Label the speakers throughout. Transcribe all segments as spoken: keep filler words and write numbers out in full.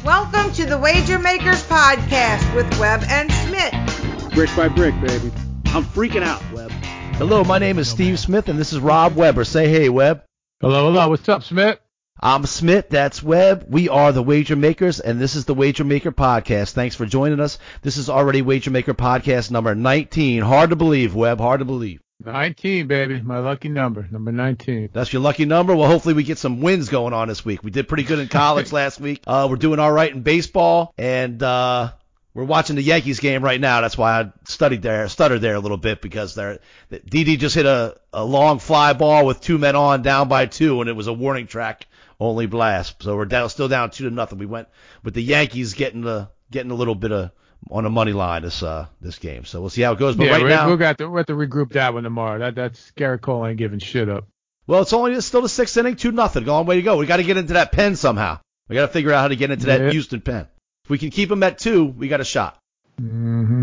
Speaker 1: Welcome to the Wager Makers Podcast with Webb and Smith.
Speaker 2: Brick by brick, baby. I'm freaking out, Webb.
Speaker 3: Hello, my name is Steve Smith, and this is Rob Weber. Say hey, Webb.
Speaker 4: Hello, hello. What's up, Smith?
Speaker 3: I'm Smith. That's Webb. We are the Wager Makers, and this is the Wager Maker Podcast. Thanks for joining us. This is already Wager Maker Podcast number nineteen. Hard to believe, Webb. Hard to believe.
Speaker 4: nineteen, baby. My lucky number, number nineteen.
Speaker 3: That's your lucky number? Well, hopefully we get some wins going on this week. We did pretty good in college last week. Uh, we're doing all right in baseball, and uh, we're watching the Yankees game right now. That's why I studied there, stuttered there a little bit because they're, Didi just hit a, a long fly ball with two men on, down by two, and it was a warning track only blast. So we're down, still down two to nothing. We went with the Yankees getting the getting a little bit of on a money line this uh this game. So we'll see how it goes. But
Speaker 4: yeah,
Speaker 3: right
Speaker 4: we're,
Speaker 3: now
Speaker 4: we'll got to, we'll have to regroup that one tomorrow. That that's Garrett Cole ain't giving shit up.
Speaker 3: Well, it's only it's still the sixth inning, two nothing. Long way to go. We got to get into that pen somehow. We got to figure out how to get into that
Speaker 4: yeah.
Speaker 3: Houston pen. If we can keep them at two, we got a shot.
Speaker 4: Mm-hmm.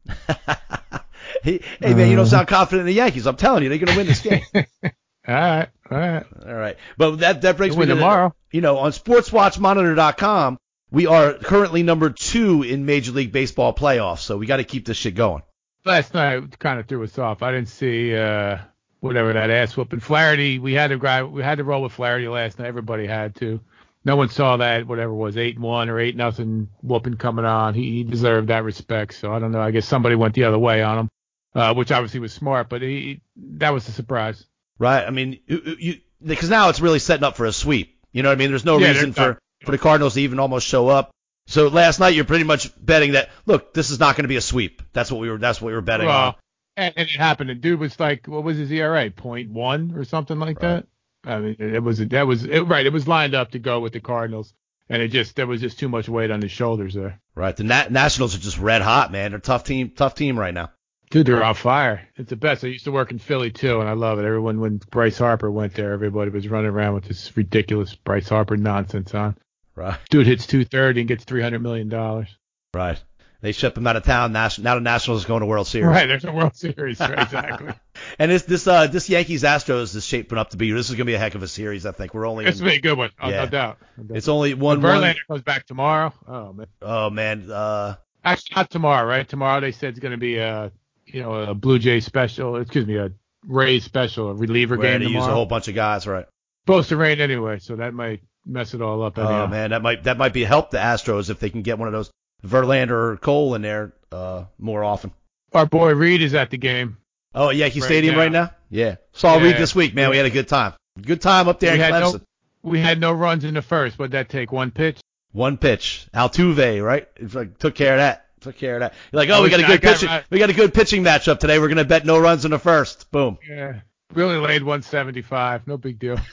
Speaker 3: hey, hey man, you don't sound confident in the Yankees. I'm telling you, they're going to win this game.
Speaker 4: all right, all right,
Speaker 3: all right. But that that brings
Speaker 4: we'll
Speaker 3: me
Speaker 4: win
Speaker 3: to
Speaker 4: tomorrow.
Speaker 3: The, you know, on sports watch monitor dot com, we are currently number two in Major League Baseball playoffs. So we got to keep this shit going.
Speaker 4: Last night kind of threw us off. I didn't see uh, whatever that ass whooping. Flaherty, we had to grind, we had to roll with Flaherty last night. Everybody had to. No one saw that, whatever it was, eight one or eight nothing whooping coming on. He, he deserved that respect. So I don't know. I guess somebody went the other way on him, uh, which obviously was smart, but he, that was a surprise.
Speaker 3: Right. I mean, you, you, because now it's really setting up for a sweep. You know what I mean? There's no
Speaker 4: yeah,
Speaker 3: reason for, for the Cardinals to even almost show up. So last night you're pretty much betting that, look, this is not going to be a sweep. That's what we were. That's what we were betting
Speaker 4: well,
Speaker 3: on.
Speaker 4: And, and it happened. The dude was like, what was his E R A? point one or something like
Speaker 3: Right.
Speaker 4: that. I mean, it was that was it, right. It was lined up to go with the Cardinals, and it just there was just too much weight on his shoulders there.
Speaker 3: Right. The Na- Nationals are just red hot, man. They're a tough team. Tough team right now.
Speaker 4: Dude, they're on fire. It's the best. I used to work in Philly too, and I love it. Everyone, when Bryce Harper went there, everybody was running around with this ridiculous Bryce Harper nonsense on.
Speaker 3: Right.
Speaker 4: Dude hits two thirty and gets three hundred million dollars.
Speaker 3: Right. They ship him out of town. Nas- now the Nationals is going to World Series.
Speaker 4: Right. There's a World Series. Right, exactly.
Speaker 3: And this this uh this Yankees Astros is shaping up to be. This is going to be a heck of a series. I think we're only.
Speaker 4: It's
Speaker 3: in,
Speaker 4: going to be a good one. Oh,
Speaker 3: yeah.
Speaker 4: no doubt. No doubt.
Speaker 3: It's only one.
Speaker 4: Verlander
Speaker 3: one.
Speaker 4: comes back tomorrow. Oh man.
Speaker 3: Oh man. Uh.
Speaker 4: Actually, not tomorrow, right? Tomorrow they said it's going to be a, you know, a Blue Jay special. Excuse me, a Rays special, a reliever
Speaker 3: Where
Speaker 4: game
Speaker 3: they
Speaker 4: tomorrow.
Speaker 3: use a whole bunch of guys, right?
Speaker 4: Supposed to rain anyway, so that might mess it all up. Anyhow.
Speaker 3: Oh man, that might that might be help the Astros if they can get one of those Verlander or Cole in there uh more often.
Speaker 4: Our boy Reed is at the game.
Speaker 3: Oh, at Yankee
Speaker 4: Right
Speaker 3: Stadium
Speaker 4: now.
Speaker 3: right now? Yeah. Saw
Speaker 4: Yeah.
Speaker 3: Reed this week, man. We had a good time. Good time up there
Speaker 4: We
Speaker 3: in
Speaker 4: had
Speaker 3: Clemson.
Speaker 4: no, we had no runs in the first. What'd that take? One pitch?
Speaker 3: One pitch. Altuve, right? It's like, took care of that. Took care of that. You're like, oh,
Speaker 4: I
Speaker 3: we got a
Speaker 4: wish I
Speaker 3: good
Speaker 4: got
Speaker 3: pitching.
Speaker 4: right.
Speaker 3: We got a good pitching matchup today. We're gonna bet no runs in the first. Boom.
Speaker 4: Yeah. We only laid one seventy-five. No big deal.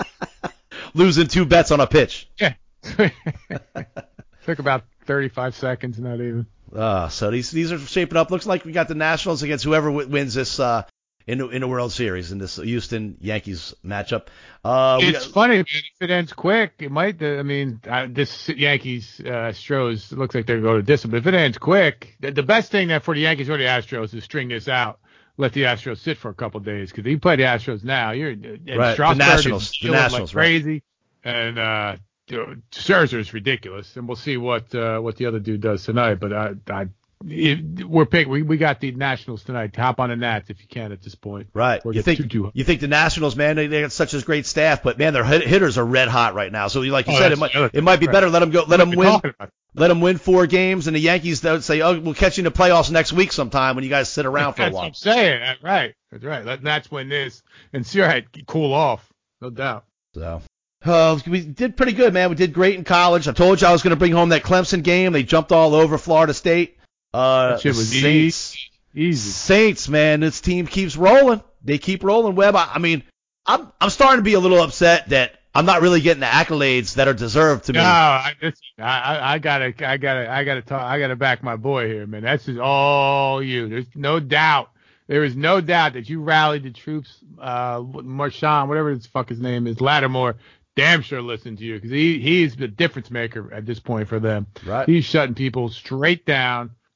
Speaker 3: Losing two bets on a pitch.
Speaker 4: Yeah. Took about thirty-five seconds, not even.
Speaker 3: Uh, so these these are shaping up. Looks like we got the Nationals against whoever w- wins this uh in the, in the World Series in this Houston Yankees matchup. Uh, we
Speaker 4: It's
Speaker 3: got,
Speaker 4: funny, man. If it ends quick, it might. I mean, uh, this Yankees uh, Astros looks like they're going to distance. But if it ends quick, the, the best thing that for the Yankees or the Astros is string this out, let the Astros sit for a couple of days. Because if you play the Astros now, you're and
Speaker 3: Right, the
Speaker 4: Strasburg
Speaker 3: Nationals,
Speaker 4: is
Speaker 3: the
Speaker 4: chilling
Speaker 3: Nationals,
Speaker 4: like crazy, and uh, Scherzer is ridiculous. And we'll see what uh, what the other dude does tonight. But I, I it, we're pick. We, we got the Nationals tonight. Hop on the Nats if you can at this point.
Speaker 3: right.
Speaker 4: Or
Speaker 3: You
Speaker 4: get
Speaker 3: think
Speaker 4: too, too
Speaker 3: you think the Nationals, man, they, they got such a great staff, but man, their hit- hitters are red hot right now. So like you
Speaker 4: Oh,
Speaker 3: said, it
Speaker 4: that's
Speaker 3: might
Speaker 4: the other
Speaker 3: it might be
Speaker 4: thing,
Speaker 3: better let them go, let
Speaker 4: What
Speaker 3: them
Speaker 4: are we
Speaker 3: win.
Speaker 4: talking about?
Speaker 3: Let them win four games, and the Yankees they'll say, "Oh, we'll catch you in the playoffs next week sometime when you guys sit around for a
Speaker 4: That's what
Speaker 3: while."
Speaker 4: I'm saying. That's right. That's right. Let Nats win this and see how it cool off. No doubt.
Speaker 3: So, uh, we did pretty good, man. We did great in college. I told you I was going to bring home that Clemson game. They jumped all over Florida State. Uh,
Speaker 4: That shit was
Speaker 3: Saints,
Speaker 4: easy.
Speaker 3: Saints, man, this team keeps rolling. They keep rolling. Webb, I, I mean, I'm I'm starting to be a little upset that I'm not really getting the accolades that are deserved to me.
Speaker 4: No, I, just, I, I, I gotta, I gotta, I gotta talk. I gotta back my boy here, man. That's just all you. There's no doubt. There is no doubt that you rallied the troops. Uh, Marshawn, whatever the fuck his name is, Lattimore, damn sure listened to you because he he's the difference maker at this point for them.
Speaker 3: Right.
Speaker 4: He's shutting people straight down.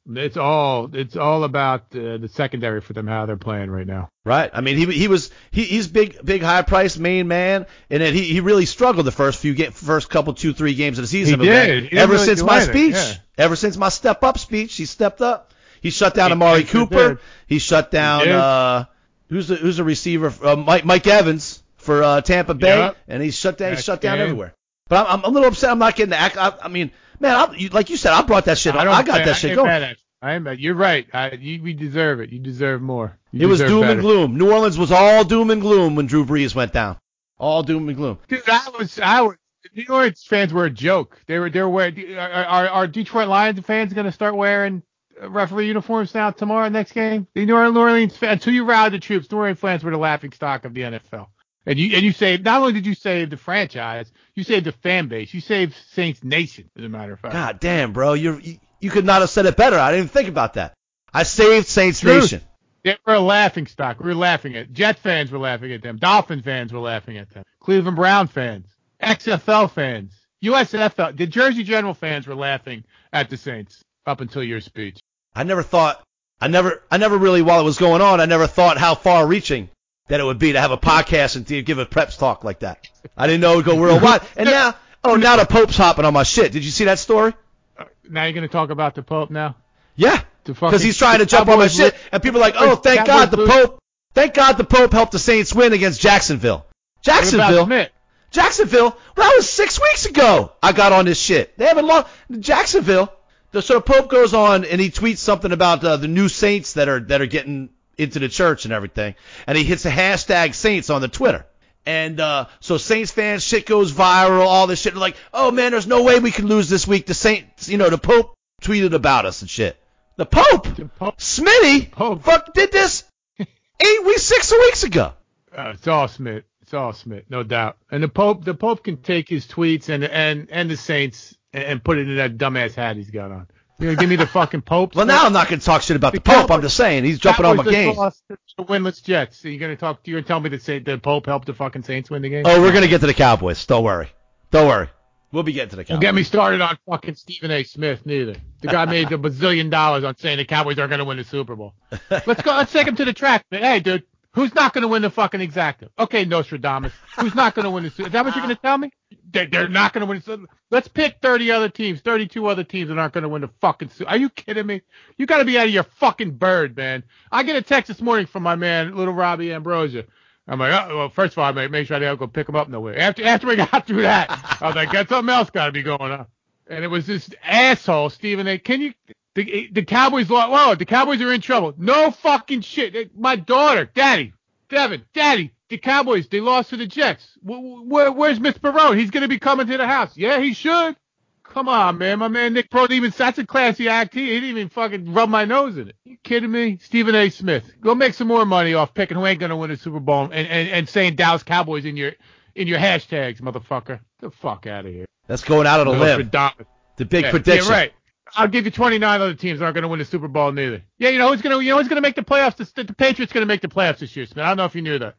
Speaker 4: It's all it's all about uh, the secondary for them, how they're playing right now.
Speaker 3: Right. I mean, he he was he, he's big big high priced main man, and then he, he really struggled the first few ga- first couple two three games of the season.
Speaker 4: He
Speaker 3: but
Speaker 4: did.
Speaker 3: man,
Speaker 4: He didn't
Speaker 3: ever
Speaker 4: really
Speaker 3: since
Speaker 4: do
Speaker 3: my
Speaker 4: anything,
Speaker 3: speech,
Speaker 4: yeah.
Speaker 3: ever since my step up speech, he stepped up. He shut down
Speaker 4: He-
Speaker 3: Amari
Speaker 4: he sure
Speaker 3: Cooper.
Speaker 4: did.
Speaker 3: He shut down
Speaker 4: He did.
Speaker 3: uh who's the who's the receiver uh, Mike Mike Evans for uh, Tampa Bay,
Speaker 4: Yep.
Speaker 3: and he shut down he
Speaker 4: Next
Speaker 3: shut down
Speaker 4: game.
Speaker 3: everywhere. But I'm, I'm a little upset. I'm not getting the act. I, I mean, man, I, you, like you said, I brought that shit. I,
Speaker 4: don't
Speaker 3: I got
Speaker 4: I
Speaker 3: that shit
Speaker 4: ain't
Speaker 3: going.
Speaker 4: mad at you. I am. You're right. I, you, we deserve it. You deserve more. You
Speaker 3: It was
Speaker 4: deserve
Speaker 3: doom
Speaker 4: better.
Speaker 3: and gloom. New Orleans was all doom and gloom when Drew Brees went down. All doom and gloom.
Speaker 4: Dude, I was. I was. New Orleans fans were a joke. They were. They were wearing. Are, are, are Detroit Lions fans going to start wearing referee uniforms now tomorrow next game? The New Orleans fans. Until you rallied the troops, New Orleans fans were the laughing stock of the N F L. And you and you saved. Not only did you save the franchise, you saved the fan base. You saved Saints Nation, as a matter of fact.
Speaker 3: God damn, bro. You're, you you could not have said it better. I didn't even think about that. I saved Saints
Speaker 4: Truth.
Speaker 3: Nation.
Speaker 4: They were a laughing stock. We were laughing at Jet fans were laughing at them. Dolphin fans were laughing at them. Cleveland Brown fans, X F L fans, U S F L, the Jersey General fans were laughing at the Saints up until your speech.
Speaker 3: I never thought, I never, I never really, while it was going on, I never thought how far-reaching that it would be to have a podcast and to give a preps talk like that. I didn't know it would go worldwide. And now, oh, now the Pope's hopping on my shit. Did you see that story?
Speaker 4: Uh, now you're going to talk about the Pope now?
Speaker 3: Yeah.
Speaker 4: The fucking-
Speaker 3: Because he's trying to jump on my
Speaker 4: Cowboys
Speaker 3: shit,
Speaker 4: lo-
Speaker 3: and people are like, "Oh, thank
Speaker 4: Cowboys
Speaker 3: God the
Speaker 4: lose-
Speaker 3: Pope, thank God the Pope helped the Saints win against Jacksonville."
Speaker 4: What about
Speaker 3: Jacksonville,
Speaker 4: Smith?
Speaker 3: Jacksonville. Well, that was six weeks ago. I got on this shit. They haven't lost. Jacksonville. The so the Pope goes on and he tweets something about uh, the new Saints that are that are getting into the church and everything, and he hits a hashtag Saints on the Twitter. And uh, so Saints fans, shit goes viral, all this shit. They're like, "Oh man, there's no way we can lose this week." The Saints, you know, the Pope tweeted about us and shit. The Pope,
Speaker 4: The Pope.
Speaker 3: Smitty,
Speaker 4: Pope.
Speaker 3: fuck, did this eight weeks, six weeks ago.
Speaker 4: Uh, it's all Smith. It's all Smith, no doubt. And the Pope, the Pope can take his tweets and and and the Saints and, and put it in that dumbass hat he's got on. You gonna give me the fucking Pope?
Speaker 3: Well, now I'm not gonna talk shit about the,
Speaker 4: The
Speaker 3: Pope.
Speaker 4: Cowboys-
Speaker 3: I'm just saying he's jumping on my
Speaker 4: Cowboys just
Speaker 3: game.
Speaker 4: lost to the winless Jets. So you're gonna talk? You're gonna tell me that say the Pope helped the fucking Saints win the game?
Speaker 3: Oh, we're gonna get to the Cowboys. Don't worry. Don't worry. We'll be getting to the
Speaker 4: Don't
Speaker 3: Cowboys.
Speaker 4: get me started on fucking Stephen A. Smith neither. The guy made a bazillion dollars on saying the Cowboys aren't gonna win the Super Bowl. Let's go. Let's take him to the track. Hey, dude, who's not gonna win the fucking exacta? Okay, Nostradamus. Who's not gonna win the Super? Is that what you're gonna tell me? They're, they're not gonna win the Super. Let's pick thirty other teams, thirty-two other teams that aren't gonna win the fucking Super. Are you kidding me? You gotta be out of your fucking bird, man. I get a text this morning from my man, little Robbie Ambrosia. I'm like, oh, well, first of all, I make, make sure I don't go pick him up nowhere. After after we got through that, I was like, got something else got to be going on. And it was this asshole, Stephen A. Can you, the, the Cowboys lost, whoa, the Cowboys are in trouble. No fucking shit. It- My daughter, Daddy, Devin, Daddy, the Cowboys, they lost to the Jets. Where, where, where's Mister Perone? He's going to be coming to the house. Yeah, he should. Come on, man. My man Nick Perone, even, that's a classy act. He, he didn't even fucking rub my nose in it. You kidding me? Stephen A. Smith. Go make some more money off picking who ain't going to win a Super Bowl and, and, and saying Dallas Cowboys in your in your hashtags, motherfucker. Get the fuck out of here.
Speaker 3: That's going out on a limb.
Speaker 4: Nostradamus.
Speaker 3: The big
Speaker 4: Yeah,
Speaker 3: prediction.
Speaker 4: Yeah, right. I'll give you twenty-nine other teams that aren't going to win the Super Bowl neither. Yeah, you know who's going to you know who's going to make the playoffs? The, the Patriots going to make the playoffs this year, Smith. I don't know if you knew that.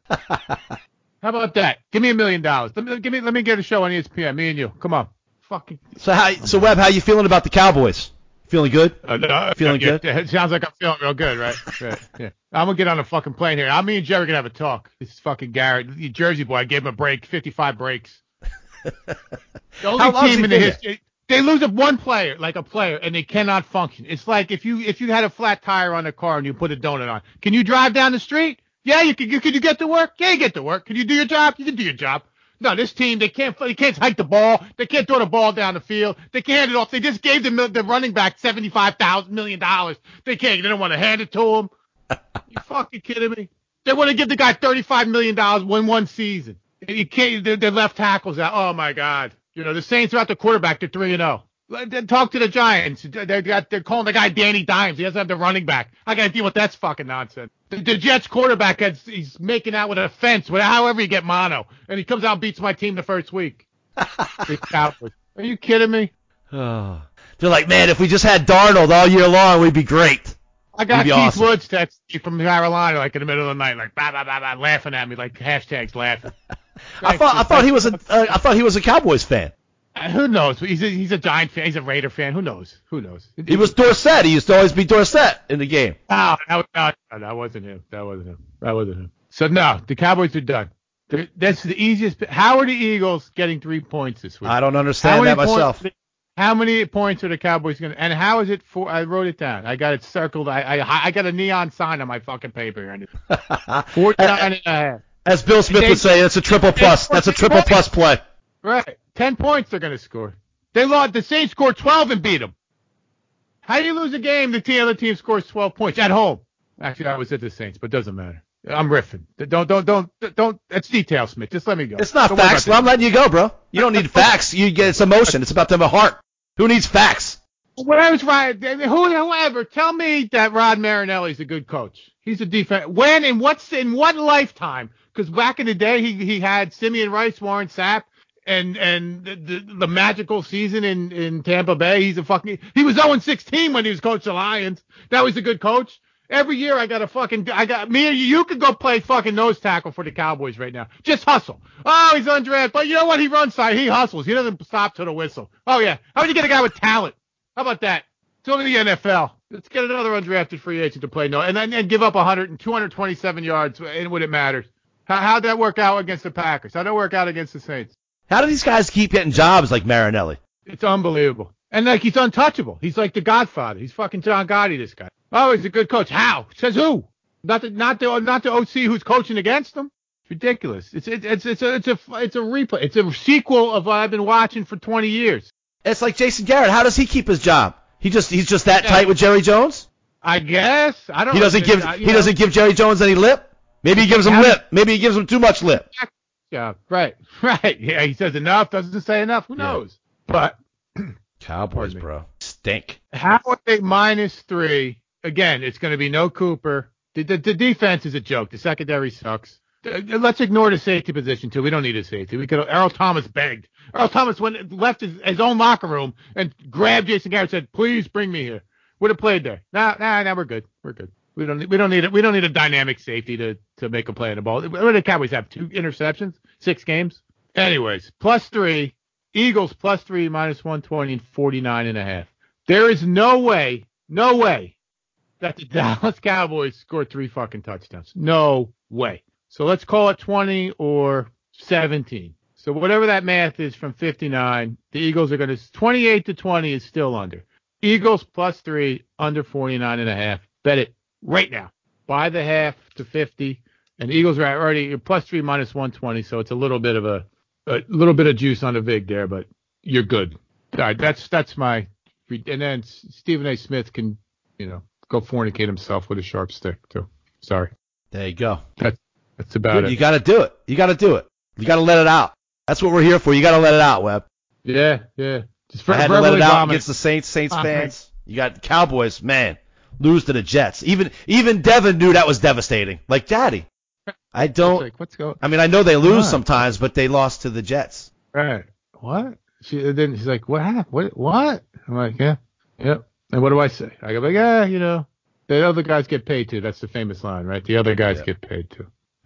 Speaker 4: How about that? Give me a million dollars. Let me give me let me get a show on E S P N. Me and you. Come on. Fucking.
Speaker 3: So how, so Webb, how you feeling about the Cowboys? Feeling good?
Speaker 4: Uh, no,
Speaker 3: Feeling
Speaker 4: yeah,
Speaker 3: good?
Speaker 4: yeah, It sounds like I'm feeling real good, right? yeah, yeah. I'm gonna get on a fucking plane here. I'm me and Jerry gonna have a talk. This is fucking Garrett, the Jersey boy. I gave him a break, fifty-five breaks. The only
Speaker 3: How long's
Speaker 4: team
Speaker 3: he
Speaker 4: in the
Speaker 3: been
Speaker 4: history. They lose a one player, like a player, and they cannot function. It's like if you if you had a flat tire on a car and you put a donut on. Can you drive down the street? Yeah, you can. You, can you get to work? Yeah, you get to work. Can you do your job? You can do your job. No, this team, they can't they can't hike the ball. They can't throw the ball down the field. They can't hand it off. They just gave the, the running back seventy-five thousand million dollars. They can't. They don't want to hand it to him. You fucking kidding me? They want to give the guy thirty-five million dollars win one season. You can't. Their, their left tackles out. Oh my God. You know the Saints are out the quarterback. They're three and zero. Talk to the Giants. They got they're calling the guy Danny Dimes. He doesn't have the running back. I got to deal with that fucking nonsense. The, the Jets quarterback has, he's making out with a fence, with however you get mono, and he comes out and beats my team the first week. The Cowboys. Are you kidding me?
Speaker 3: Oh. They're like, man, if we just had Darnold all year long, we'd be great.
Speaker 4: I got
Speaker 3: You'd be
Speaker 4: Keith
Speaker 3: awesome.
Speaker 4: Woods text me from Carolina like in the middle of the night, like bah, bah, bah, bah, laughing at me, like hashtags laughing.
Speaker 3: I thought I thought he was a uh, I thought he was a Cowboys fan.
Speaker 4: Uh, who knows? He's a, he's a Giant fan. He's a Raider fan. Who knows? Who knows?
Speaker 3: He was Dorsett. He used to always be Dorsett in the game.
Speaker 4: No, no, no, no, that wasn't him. That wasn't him. That wasn't him. So, no, the Cowboys are done. They're, that's the easiest. How are the Eagles getting three points this week?
Speaker 3: I don't understand that myself.
Speaker 4: Points, how many points are the Cowboys going to – and how is it for – I wrote it down. I got it circled. I I, I got a neon sign on my fucking paper here. forty-nine and a half.
Speaker 3: As Bill Smith would say, it's a triple plus. That's a triple plus play.
Speaker 4: Right. Ten points they're going to score. They lost. The Saints scored twelve and beat them. How do you lose a game the other team scores twelve points at home? Actually, I was at the Saints, but it doesn't matter. I'm riffing. Don't, don't, don't, don't. That's detail, Smith. Just let me go.
Speaker 3: It's not don't facts. Well, I'm letting you go, bro. You don't need facts. You get it's emotion. It's about to have a heart. Who needs facts?
Speaker 4: When I was right, whoever, tell me that Rod Marinelli's a good coach. He's a defense. When and what's in what lifetime? Because back in the day, he he had Simeon Rice, Warren Sapp, and and the, the, the magical season in, in Tampa Bay. He's a fucking. He was oh and sixteen when he was coach of the Lions. That was a good coach. Every year I got a fucking. I got me and you. You could go play fucking nose tackle for the Cowboys right now. Just hustle. Oh, he's undrafted, but you know what? He runs side. He hustles. He doesn't stop to the whistle. Oh yeah. How would you get a guy with talent? How about that? It's only the N F L. Let's get another undrafted free agent to play no, and then and give up one hundred and two hundred twenty-seven yards and when it matters. How, how'd that work out against the Packers? How'd that work out against the Saints?
Speaker 3: How do these guys keep getting jobs like Marinelli?
Speaker 4: It's unbelievable. And like he's untouchable. He's like the Godfather. He's fucking John Gotti, this guy. Oh, he's a good coach. How? Says who? Not the not the not the O C who's coaching against him. It's ridiculous. It's it's it's it's a it's a it's a replay. It's a sequel of what I've been watching for twenty years.
Speaker 3: It's like Jason Garrett. How does he keep his job? He just he's just that yeah. tight with Jerry Jones?
Speaker 4: I guess. I don't.
Speaker 3: He doesn't give
Speaker 4: uh,
Speaker 3: he
Speaker 4: know.
Speaker 3: doesn't give Jerry Jones any lip. Maybe he gives him lip. Maybe he gives him too much lip.
Speaker 4: Yeah. Right. Right. Yeah. He says enough. Doesn't say enough. Who knows? Yeah. But
Speaker 3: Cowboys, bro, stink.
Speaker 4: How are they minus three? Again, it's going to be no Cooper. The, the, the defense is a joke. The secondary sucks. Let's ignore the safety position too. We don't need a safety. We could. Earl Thomas begged. Earl Thomas went left his, his own locker room and grabbed Jason Garrett and said, "Please bring me here." Would have played there. Nah, nah, nah. We're good. We're good. We don't. We don't need it. We don't need a dynamic safety to to make a play on the ball. What do the Cowboys have? Two interceptions, six games. Anyways, plus three. Eagles plus three, minus one twenty, and forty-nine and a half. There is no way, no way that the Dallas Cowboys scored three fucking touchdowns. No way. So let's call it twenty or seventeen. So whatever that math is from fifty-nine, the Eagles are going to, twenty-eight to twenty is still under. Eagles plus three, under forty-nine and a half. Bet it right now. Buy the half to fifty, and the Eagles are already plus three, minus one twenty. So it's a little bit of a, a little bit of juice on the vig there, but you're good. All right, that's that's my, and then Stephen A. Smith can, you know, go fornicate himself with a sharp stick too. Sorry.
Speaker 3: There you go.
Speaker 4: That's that's about
Speaker 3: Dude,
Speaker 4: it.
Speaker 3: You got to do it. You got to do it. You got to let it out. That's what we're here for. You got to let it out, Webb.
Speaker 4: Yeah, yeah.
Speaker 3: Just I had to let it out against the Saints, Saints oh, fans. Man. You got the Cowboys, man, lose to the Jets. Even even Devin knew that was devastating. Like, Daddy, I don't.
Speaker 4: Like, what's going?
Speaker 3: I mean, I know they lose sometimes, but they lost to the Jets.
Speaker 4: Right. What? She then she's like, what happened? What? What? I'm like, yeah, yep. And what do I say? I go like, yeah, you know, the other guys get paid too. That's the famous line, right? The other guys yeah. get paid too.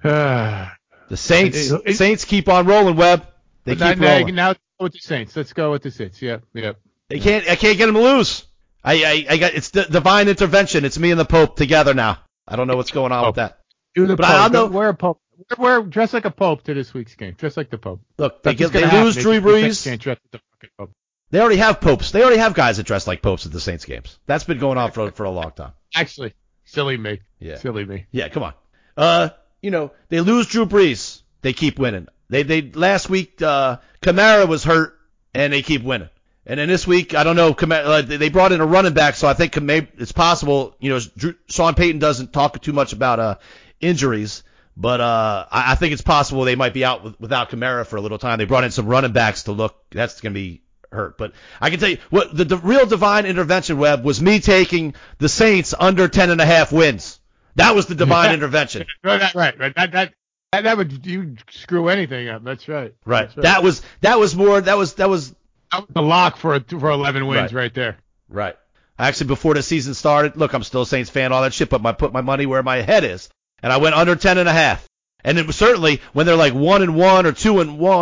Speaker 3: The Saints, it, it, Saints keep on rolling, Webb. They keep
Speaker 4: now,
Speaker 3: rolling.
Speaker 4: Now with the Saints. Let's go with the Saints. Yep, yep.
Speaker 3: They can't. I can't get them to lose. I, I, I got. It's the divine intervention. It's me and the Pope together now. I don't know what's going on
Speaker 4: oh.
Speaker 3: with that.
Speaker 4: Do the
Speaker 3: but
Speaker 4: Pope.
Speaker 3: I don't know.
Speaker 4: Wear a Pope. Wear dress like a Pope to this week's game. Dress like the Pope.
Speaker 3: Look, they, get, they lose Drew Brees.
Speaker 4: Can't dress like the fucking Pope.
Speaker 3: They already have popes. They already have guys that dress like popes at the Saints games. That's been going on for for a long time.
Speaker 4: Actually, silly me.
Speaker 3: Yeah.
Speaker 4: Silly me.
Speaker 3: Yeah, come on. Uh, you know, they lose Drew Brees. They keep winning. They they last week uh, Kamara was hurt and they keep winning. And then this week, I don't know, Kamara, uh, they brought in a running back, so I think it's possible. You know, Drew, Sean Payton doesn't talk too much about uh injuries, but uh, I, I think it's possible they might be out with, without Kamara for a little time. They brought in some running backs to look. That's going to be hurt. But I can tell you what the, the real divine intervention, Webb, was me taking the Saints under ten and a half wins. That was the divine intervention.
Speaker 4: Right, right, right. That that that, that would you screw anything up. That's right.
Speaker 3: Right.
Speaker 4: That's right.
Speaker 3: That was that was more. That was that was
Speaker 4: the lock for a, for eleven wins right. right there.
Speaker 3: Right. Actually, before the season started, look, I'm still a Saints fan, all that shit, but I put my money where my head is, and I went under ten and a half. And it was certainly when they're like one and one or two and one.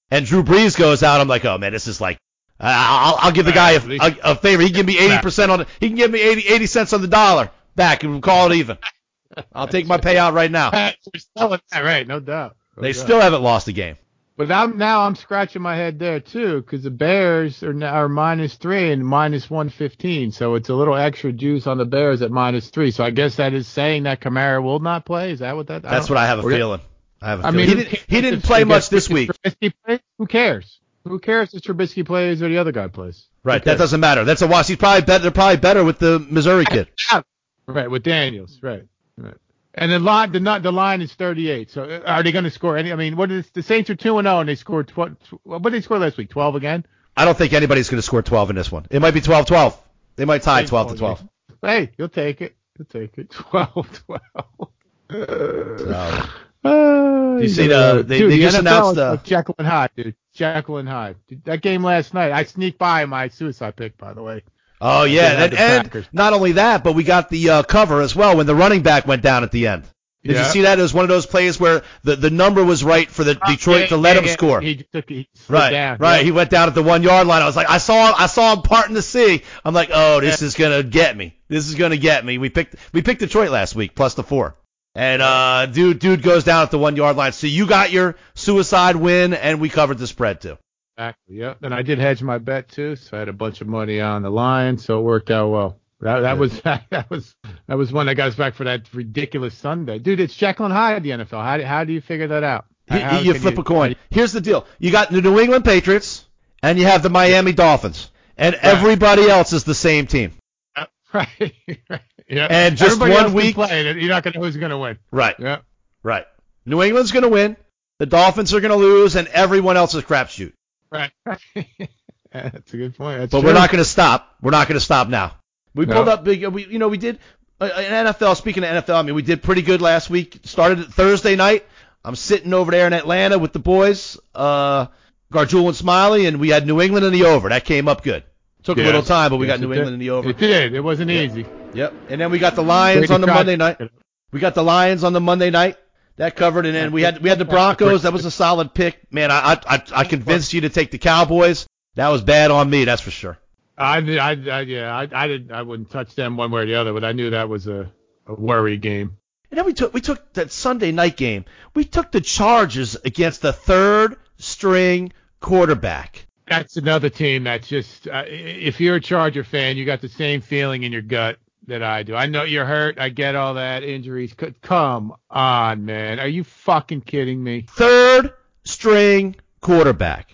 Speaker 3: and Drew Brees goes out, I'm like, oh man, this is like, uh, I'll, I'll give the guy a, a, a favor. He can give me eighty percent on it. He can give me eighty, eighty cents on the dollar back and we'll call it even. I'll take my payout right now.
Speaker 4: We're selling that, right? No doubt. No
Speaker 3: they
Speaker 4: doubt.
Speaker 3: still haven't lost a game.
Speaker 4: But I'm, now I'm scratching my head there too, because the Bears are now are minus three and minus one fifteen, so it's a little extra juice on the Bears at minus three. So I guess that is saying that Kamara will not play. Is that what that?
Speaker 3: That's what I have a feeling. I have a
Speaker 4: I
Speaker 3: feeling.
Speaker 4: mean,
Speaker 3: he didn't, he didn't play much this week.
Speaker 4: Plays? Who cares? Who cares if Trubisky plays or the other guy plays?
Speaker 3: Right, that doesn't matter. That's a wash. He's probably better. They're probably better with the Missouri kid.
Speaker 4: Right, with Daniels. Right, right. And the line, the not the line is thirty-eight. So are they going to score any? I mean, what is the Saints are two and zero and they scored twelve. What did they score last week? Twelve again?
Speaker 3: I don't think anybody's going to score twelve in this one. It might be twelve twelve. They might tie twelve to twelve.
Speaker 4: Hey, you'll take it. You'll take it. twelve twelve.
Speaker 3: So,
Speaker 4: Uh,
Speaker 3: you see the they,
Speaker 4: dude,
Speaker 3: they
Speaker 4: the
Speaker 3: just
Speaker 4: N F L
Speaker 3: announced
Speaker 4: is Jekyll and Hyde, dude. Jekyll and Hyde. Dude, that game last night, I sneaked by my suicide pick, by the way.
Speaker 3: Oh yeah, and, and not only that, but we got the uh, cover as well when the running back went down at the end. Did
Speaker 4: yeah.
Speaker 3: you see that? It was one of those plays where the, the number was right for the Detroit
Speaker 4: yeah,
Speaker 3: to let
Speaker 4: yeah,
Speaker 3: him
Speaker 4: yeah.
Speaker 3: score.
Speaker 4: He took he
Speaker 3: right,
Speaker 4: down.
Speaker 3: right.
Speaker 4: Yeah.
Speaker 3: He went down at the one yard line. I was like, I saw I saw him parting the sea. I'm like, oh, this yeah. is gonna get me. This is gonna get me. We picked we picked Detroit last week plus the four. And uh, dude, dude goes down at the one yard line. So you got your suicide win, and we covered the spread too.
Speaker 4: Exactly. Yep. And I did hedge my bet too, so I had a bunch of money on the line, so it worked out well. That, that was that was that was one that got us back for that ridiculous Sunday, dude. It's Jekyll and Hyde at the N F L. How do, how do you figure that out? How,
Speaker 3: you, you flip you, a coin. Here's the deal: you got the New England Patriots, and you have the Miami Dolphins, and right. everybody else is the same team.
Speaker 4: Uh, right. right. Yeah.
Speaker 3: And just
Speaker 4: Everybody
Speaker 3: one
Speaker 4: else
Speaker 3: week,
Speaker 4: can play, you're not gonna know who's gonna win.
Speaker 3: Right.
Speaker 4: Yeah.
Speaker 3: Right. New England's gonna win. The Dolphins are gonna lose, and everyone else is crapshoot.
Speaker 4: Right. That's a good point. That's
Speaker 3: but
Speaker 4: true.
Speaker 3: we're not gonna stop. We're not gonna stop now. We
Speaker 4: no.
Speaker 3: pulled up big. We, you know, we did uh, in N F L. Speaking of N F L, I mean, we did pretty good last week. Started Thursday night. I'm sitting over there in Atlanta with the boys, uh, Garjul and Smiley, and we had New England in the over. That came up good. Took
Speaker 4: yes.
Speaker 3: a little time, but we
Speaker 4: yes,
Speaker 3: got New
Speaker 4: did.
Speaker 3: England in the over.
Speaker 4: It did. It wasn't
Speaker 3: yep.
Speaker 4: easy.
Speaker 3: Yep. And then we got the Lions on the Monday night. We got the Lions on the Monday night. That covered, and then we had we had the Broncos. That was a solid pick. Man, I I I convinced you to take the Cowboys. That was bad on me, that's for sure.
Speaker 4: I, I, I yeah, I, I didn't, I wouldn't touch them one way or the other, but I knew that was a, a worry game.
Speaker 3: And then we took, we took that Sunday night game. We took the Chargers against the third string quarterback.
Speaker 4: That's another team that's just, uh, if you're a Charger fan, you got the same feeling in your gut that I do. I know you're hurt. I get all that injuries. Come on, man. Are you fucking kidding me?
Speaker 3: Third string quarterback.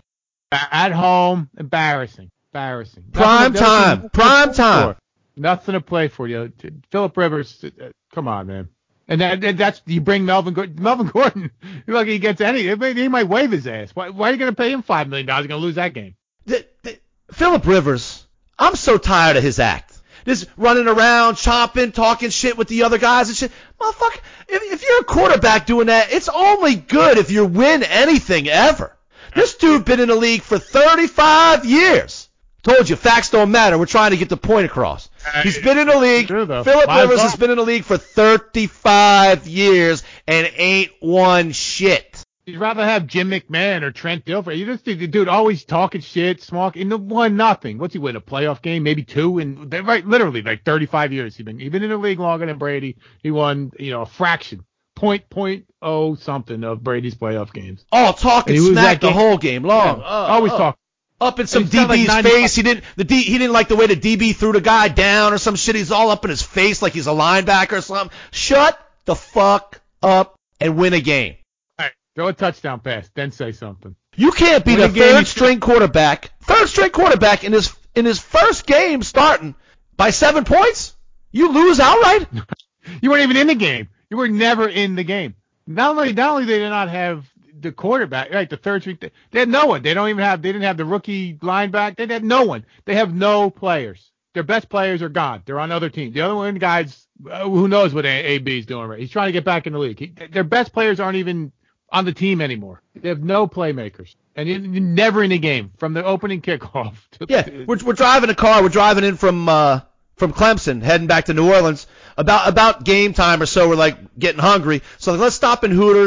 Speaker 4: At home, embarrassing. Embarrassing.
Speaker 3: Prime nothing, time. Nothing Prime time.
Speaker 4: Nothing to play for. You know, Phillip Rivers, uh, come on, man. And that, and that's you bring Melvin Gordon. Melvin Gordon, you're lucky he gets any. He might wave his ass. Why, why are you going to pay him five million dollars? You're going to lose that game.
Speaker 3: The, the, Phillip Rivers, I'm so tired of his act. This running around, chopping, talking shit with the other guys and shit. Motherfucker, if, if you're a quarterback doing that, it's only good if you win anything ever. This dude been in the league for thirty-five years. Told you, facts don't matter. We're trying to get the point across. He's been in the league. Phillip Rivers has been in the league for thirty-five years and ain't won shit.
Speaker 4: You'd rather have Jim McMahon or Trent Dilfer. You just the dude always talking shit, small, and won nothing. What's he win? A playoff game, maybe two, and they right literally like thirty-five years. He's been he's been in the league longer than Brady. He won, you know, a fraction, point point oh something of Brady's playoff games.
Speaker 3: Oh, talking smack the game. whole game long.
Speaker 4: Yeah, uh, always uh. talk.
Speaker 3: Up in some D B's like face. He didn't the D he didn't like the way the D B threw the guy down or some shit. He's all up in his face like he's a linebacker or something. Shut the fuck up and win a game.
Speaker 4: All right, throw a touchdown pass, then say something.
Speaker 3: You can't beat a third string quarterback, third string quarterback in his in his first game starting by seven points. You lose outright.
Speaker 4: You weren't even in the game. You were never in the game. Not only not only did they not have the quarterback, right, the third string, they had no one. They don't even have, they didn't have the rookie linebacker. They had no one. They have no players. Their best players are gone. They're on other teams. The other one guys, uh, who knows what A B is doing right. He's trying to get back in the league. He, their best players aren't even on the team anymore. They have no playmakers. And you're never in the game from the opening kickoff. To
Speaker 3: yeah, we're, we're driving a car. We're driving in from, uh, from Clemson, heading back to New Orleans. About, about game time or so, we're like getting hungry. So let's stop in Hooters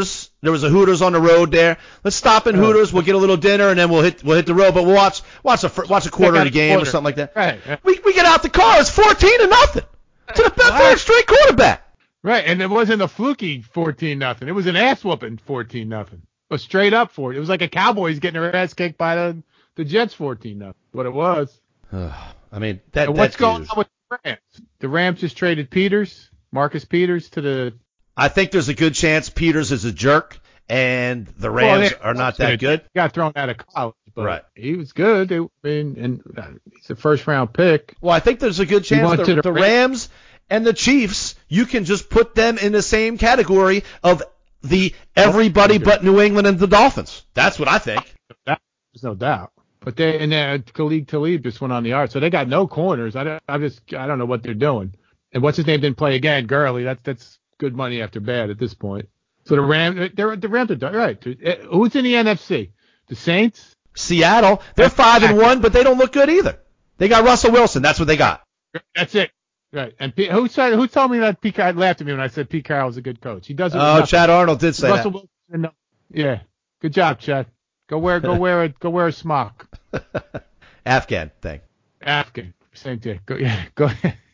Speaker 3: There was a Hooters on the road there. Let's stop in Hooters. We'll get a little dinner, and then we'll hit we'll hit the road. But we'll watch watch a watch a quarter of the game or something like that.
Speaker 4: Right.
Speaker 3: We we get out the car. It's fourteen to nothing to the third straight quarterback.
Speaker 4: Right, and it wasn't a fluky fourteen nothing. It was an ass whooping fourteen nothing. It was straight up for it. It was like a Cowboys getting their ass kicked by the the Jets fourteen nothing. What it was.
Speaker 3: I mean that.
Speaker 4: And what's
Speaker 3: that
Speaker 4: going
Speaker 3: dude.
Speaker 4: on with the Rams? The Rams just traded Peters, Marcus Peters, to the.
Speaker 3: I think there's a good chance Peters is a jerk, and the Rams
Speaker 4: well,
Speaker 3: are not that good.
Speaker 4: He got thrown out of college, but
Speaker 3: right.
Speaker 4: he was good. They, and, and he's a first round pick.
Speaker 3: Well, I think there's a good chance the,
Speaker 4: the,
Speaker 3: the Rams and the Chiefs, you can just put them in the same category of the everybody but New England and the Dolphins. That's what I think.
Speaker 4: There's no doubt. But they and then Khalid Talib just went on the arc, so they got no corners. I don't, I just I don't know what they're doing. And what's his name didn't play again, Gurley. That's that's good money after bad at this point. So the Rams, they're the Rams are done. Right. Who's in the N F C? The Saints?
Speaker 3: Seattle. They're five and one, but they don't look good either. They got Russell Wilson. That's what they got.
Speaker 4: That's it. Right. And P, who said who told me that Pete Carroll laughed at me when I said Pete Carroll's a good coach? He does it.
Speaker 3: Oh, Chad Arnold did say
Speaker 4: Russell
Speaker 3: that.
Speaker 4: Wilson, yeah. Good job, Chad. Go wear go wear a go wear a smock.
Speaker 3: Afghan thing.
Speaker 4: Afghan. Same thing. Go yeah. Go.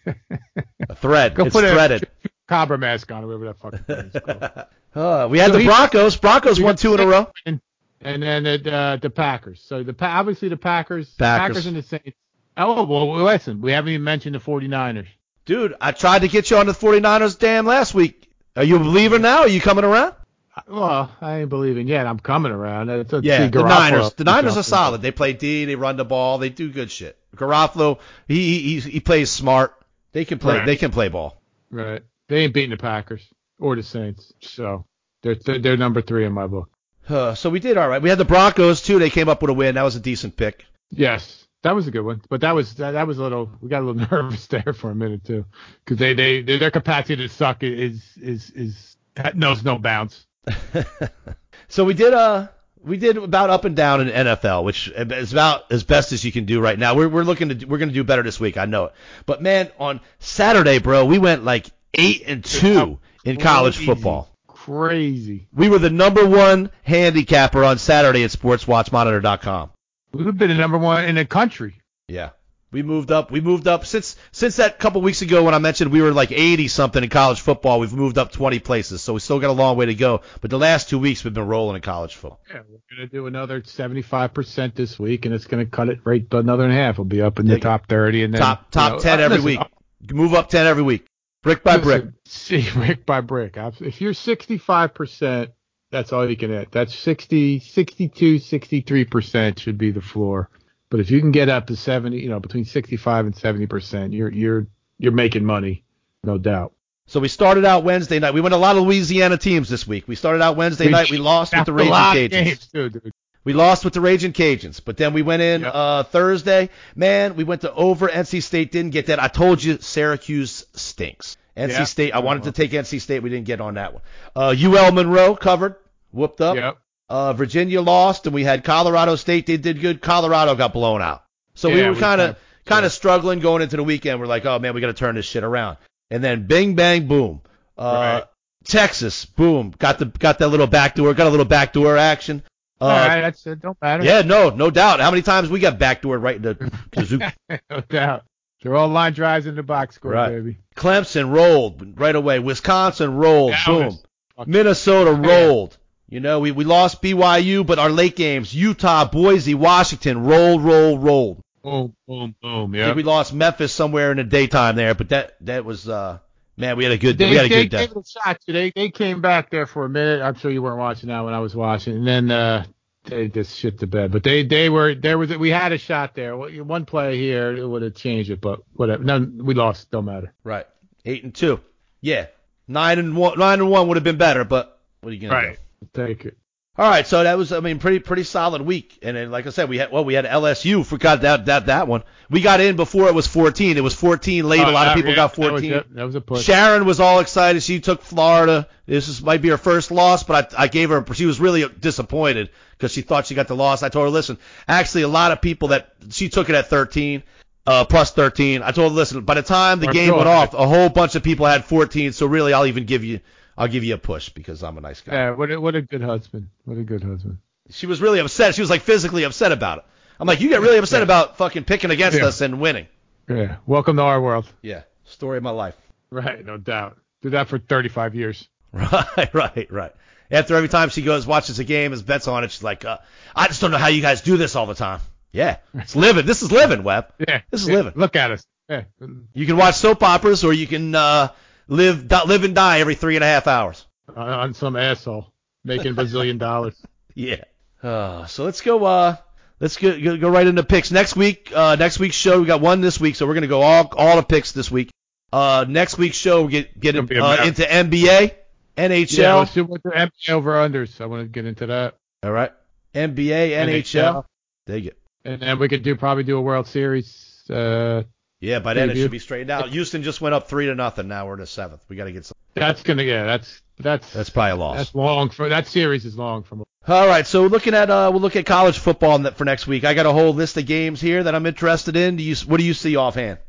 Speaker 3: A thread.
Speaker 4: Go
Speaker 3: it's
Speaker 4: put
Speaker 3: threaded.
Speaker 4: a Cobra mask on, whatever that fucking thing is called.
Speaker 3: uh, we had
Speaker 4: So
Speaker 3: the
Speaker 4: he-
Speaker 3: Broncos. Broncos won two in a row.
Speaker 4: And, and then the, uh, the Packers. So the Pa- obviously the Packers,
Speaker 3: Packers.
Speaker 4: Packers and the Saints. Oh, well, listen, we haven't even mentioned the 49ers.
Speaker 3: Dude, I tried to get you on the 49ers damn last week. Are you a believer now? Are you coming around?
Speaker 4: Well, I ain't believing yet. I'm coming around. Let's, let's
Speaker 3: Yeah,
Speaker 4: see
Speaker 3: the
Speaker 4: Garoppolo
Speaker 3: Niners. The
Speaker 4: do
Speaker 3: Niners are
Speaker 4: something.
Speaker 3: solid. They play D. They run the ball. They do good shit. Garoppolo, he he he plays smart. They can play.
Speaker 4: Right.
Speaker 3: They can play ball.
Speaker 4: Right. They ain't beating the Packers or the Saints. So they're they're, they're number three in my book.
Speaker 3: Uh, so we did all right. We had the Broncos too. They came up with a win. That was a decent pick.
Speaker 4: Yes, that was a good one. But that was that, that was a little. We got a little nervous there for a minute too, because they, they they their capacity to suck is is is knows no bounds.
Speaker 3: So we did uh we did about up and down in N F L, which is about as best as you can do right now. We're we're looking to we're gonna do better this week. I know it. But man, on Saturday, bro, we went like eight and two in college
Speaker 4: Crazy.
Speaker 3: football.
Speaker 4: Crazy.
Speaker 3: We were the number one handicapper on Saturday at sports watch monitor dot com.
Speaker 4: We've been the number one in the country.
Speaker 3: Yeah. We moved up. We moved up since since that couple weeks ago when I mentioned we were like eighty something in college football. We've moved up twenty places, so we still got a long way to go. But the last two weeks we've been rolling in college football.
Speaker 4: Yeah, we're gonna do another seventy-five percent this week, and it's gonna cut it right another and a half. We'll be up in the
Speaker 3: Yeah.
Speaker 4: top thirty, and then
Speaker 3: Top top
Speaker 4: you know,
Speaker 3: ten
Speaker 4: uh,
Speaker 3: every
Speaker 4: listen,
Speaker 3: week. Move up ten every week, brick by brick.
Speaker 4: listen, See, brick by brick. If you're sixty-five percent, that's all you can hit. That's sixty, sixty-two, sixty-three percent should be the floor. But if you can get up to seventy, you know, between sixty-five and seventy percent, you're you're you're making money, no doubt.
Speaker 3: So we started out Wednesday night. We went a lot of Louisiana teams this week. We started out Wednesday
Speaker 4: We
Speaker 3: night. We lost with the
Speaker 4: a
Speaker 3: Raging
Speaker 4: lot of
Speaker 3: Cajuns.
Speaker 4: games, too, dude.
Speaker 3: We lost with the Raging Cajuns, but then we went in
Speaker 4: Yep.
Speaker 3: uh, Thursday. Man, we went to over. N C State didn't get that. I told you Syracuse stinks. N C
Speaker 4: Yeah.
Speaker 3: State, I wanted to take N C State. We didn't get on that one. Uh, U L Monroe covered, whooped up.
Speaker 4: Yep.
Speaker 3: Uh, Virginia lost, and we had Colorado State. They did good. Colorado got blown out. So we
Speaker 4: Yeah,
Speaker 3: were
Speaker 4: we
Speaker 3: kind of
Speaker 4: kinda-
Speaker 3: kind
Speaker 4: yeah.
Speaker 3: of struggling going into the weekend. We're like, oh man, we got to turn this shit around. And then bing bang boom. Uh,
Speaker 4: Right.
Speaker 3: Texas, boom, got the got that little backdoor, got a little backdoor action. Uh,
Speaker 4: All right, that's it. Don't matter.
Speaker 3: yeah, no, no doubt. How many times we got backdoored right in the kazoo?
Speaker 4: No doubt. They're all line drives in the box score,
Speaker 3: Right.
Speaker 4: baby.
Speaker 3: Clemson rolled right away. Wisconsin rolled,
Speaker 4: That
Speaker 3: boom.
Speaker 4: was fucking-
Speaker 3: Minnesota
Speaker 4: Yeah.
Speaker 3: rolled. You know, we, we lost B Y U, but our late games, Utah, Boise, Washington, rolled, rolled, rolled.
Speaker 4: Boom, boom, boom.
Speaker 3: I
Speaker 4: Yeah.
Speaker 3: think we lost Memphis somewhere in the daytime there, but that that was uh man, we had a good
Speaker 4: They,
Speaker 3: we had a
Speaker 4: they
Speaker 3: good day.
Speaker 4: gave it a shot. They they came back there for a minute. I'm sure you weren't watching that when I was watching. And then uh, they just shit the bed. But they they were there was we had a shot there. One play here it would have changed it, but whatever. No, we lost. Don't matter.
Speaker 3: Right. Eight and two. Yeah. Nine and one nine and one would have been better, but what are you gonna do?
Speaker 4: Take it.
Speaker 3: All right, so that was, I mean, pretty pretty solid week. And then, like I said, we had well, we had L S U. Forgot that that that one. We got in before it was fourteen. It was fourteen late.
Speaker 4: Oh,
Speaker 3: a lot of
Speaker 4: that-
Speaker 3: people
Speaker 4: yeah,
Speaker 3: got
Speaker 4: that was
Speaker 3: fourteen.
Speaker 4: it. That was a push.
Speaker 3: Sharon was all excited. She took Florida. This is, might be her first loss, but I, I gave her. She was really disappointed because she thought she got the loss. I told her, listen, actually, a lot of people that she took it at thirteen, uh, plus thirteen. I told her, listen, by the time the
Speaker 4: Or
Speaker 3: game went
Speaker 4: sure.
Speaker 3: off, a whole bunch of people had fourteen. So really, I'll even give you. I'll give you a push because I'm a nice guy.
Speaker 4: Yeah, what a, what a good husband. What a good husband.
Speaker 3: She was really upset. She was like physically upset about it. I'm like, you get really upset
Speaker 4: yeah.
Speaker 3: about fucking picking against
Speaker 4: yeah.
Speaker 3: us and winning.
Speaker 4: Yeah. Welcome to our world.
Speaker 3: Yeah. Story of my life.
Speaker 4: Right. No doubt. Did that for thirty-five years.
Speaker 3: Right, right, right. After every time she goes, watches a game, has bets on it, she's like, uh, I just don't know how you guys do this all the time. Yeah. It's living. This is living, Webb.
Speaker 4: Yeah.
Speaker 3: This is
Speaker 4: yeah.
Speaker 3: living.
Speaker 4: Look at us. Yeah.
Speaker 3: You can watch soap operas or you can uh, live di- live and die every three and a half hours.
Speaker 4: Uh, on some asshole making a bazillion dollars.
Speaker 3: Yeah. Uh, so let's go. Uh, let's go, go go right into picks next week. Uh, next week's show we got one this week, so we're gonna go all all the picks this week. Uh, next week's show we get get uh, into N B A, N H L.
Speaker 4: Yeah, let's do what the N B A over unders. I want to get into that.
Speaker 3: All right. N B A, N H L.
Speaker 4: N H L.
Speaker 3: Dig it.
Speaker 4: And then we could do probably do a World Series. Uh,
Speaker 3: yeah, by then
Speaker 4: preview.
Speaker 3: it should be straightened out. Houston just went up three to nothing. Now we're in the seventh. We got to get some.
Speaker 4: That's gonna yeah. That's that's
Speaker 3: that's probably a loss.
Speaker 4: That's long for that series is long from.
Speaker 3: All right, so looking at uh, we'll look at college football for next week. I got a whole list of games here that I'm interested in. Do you what do you see offhand?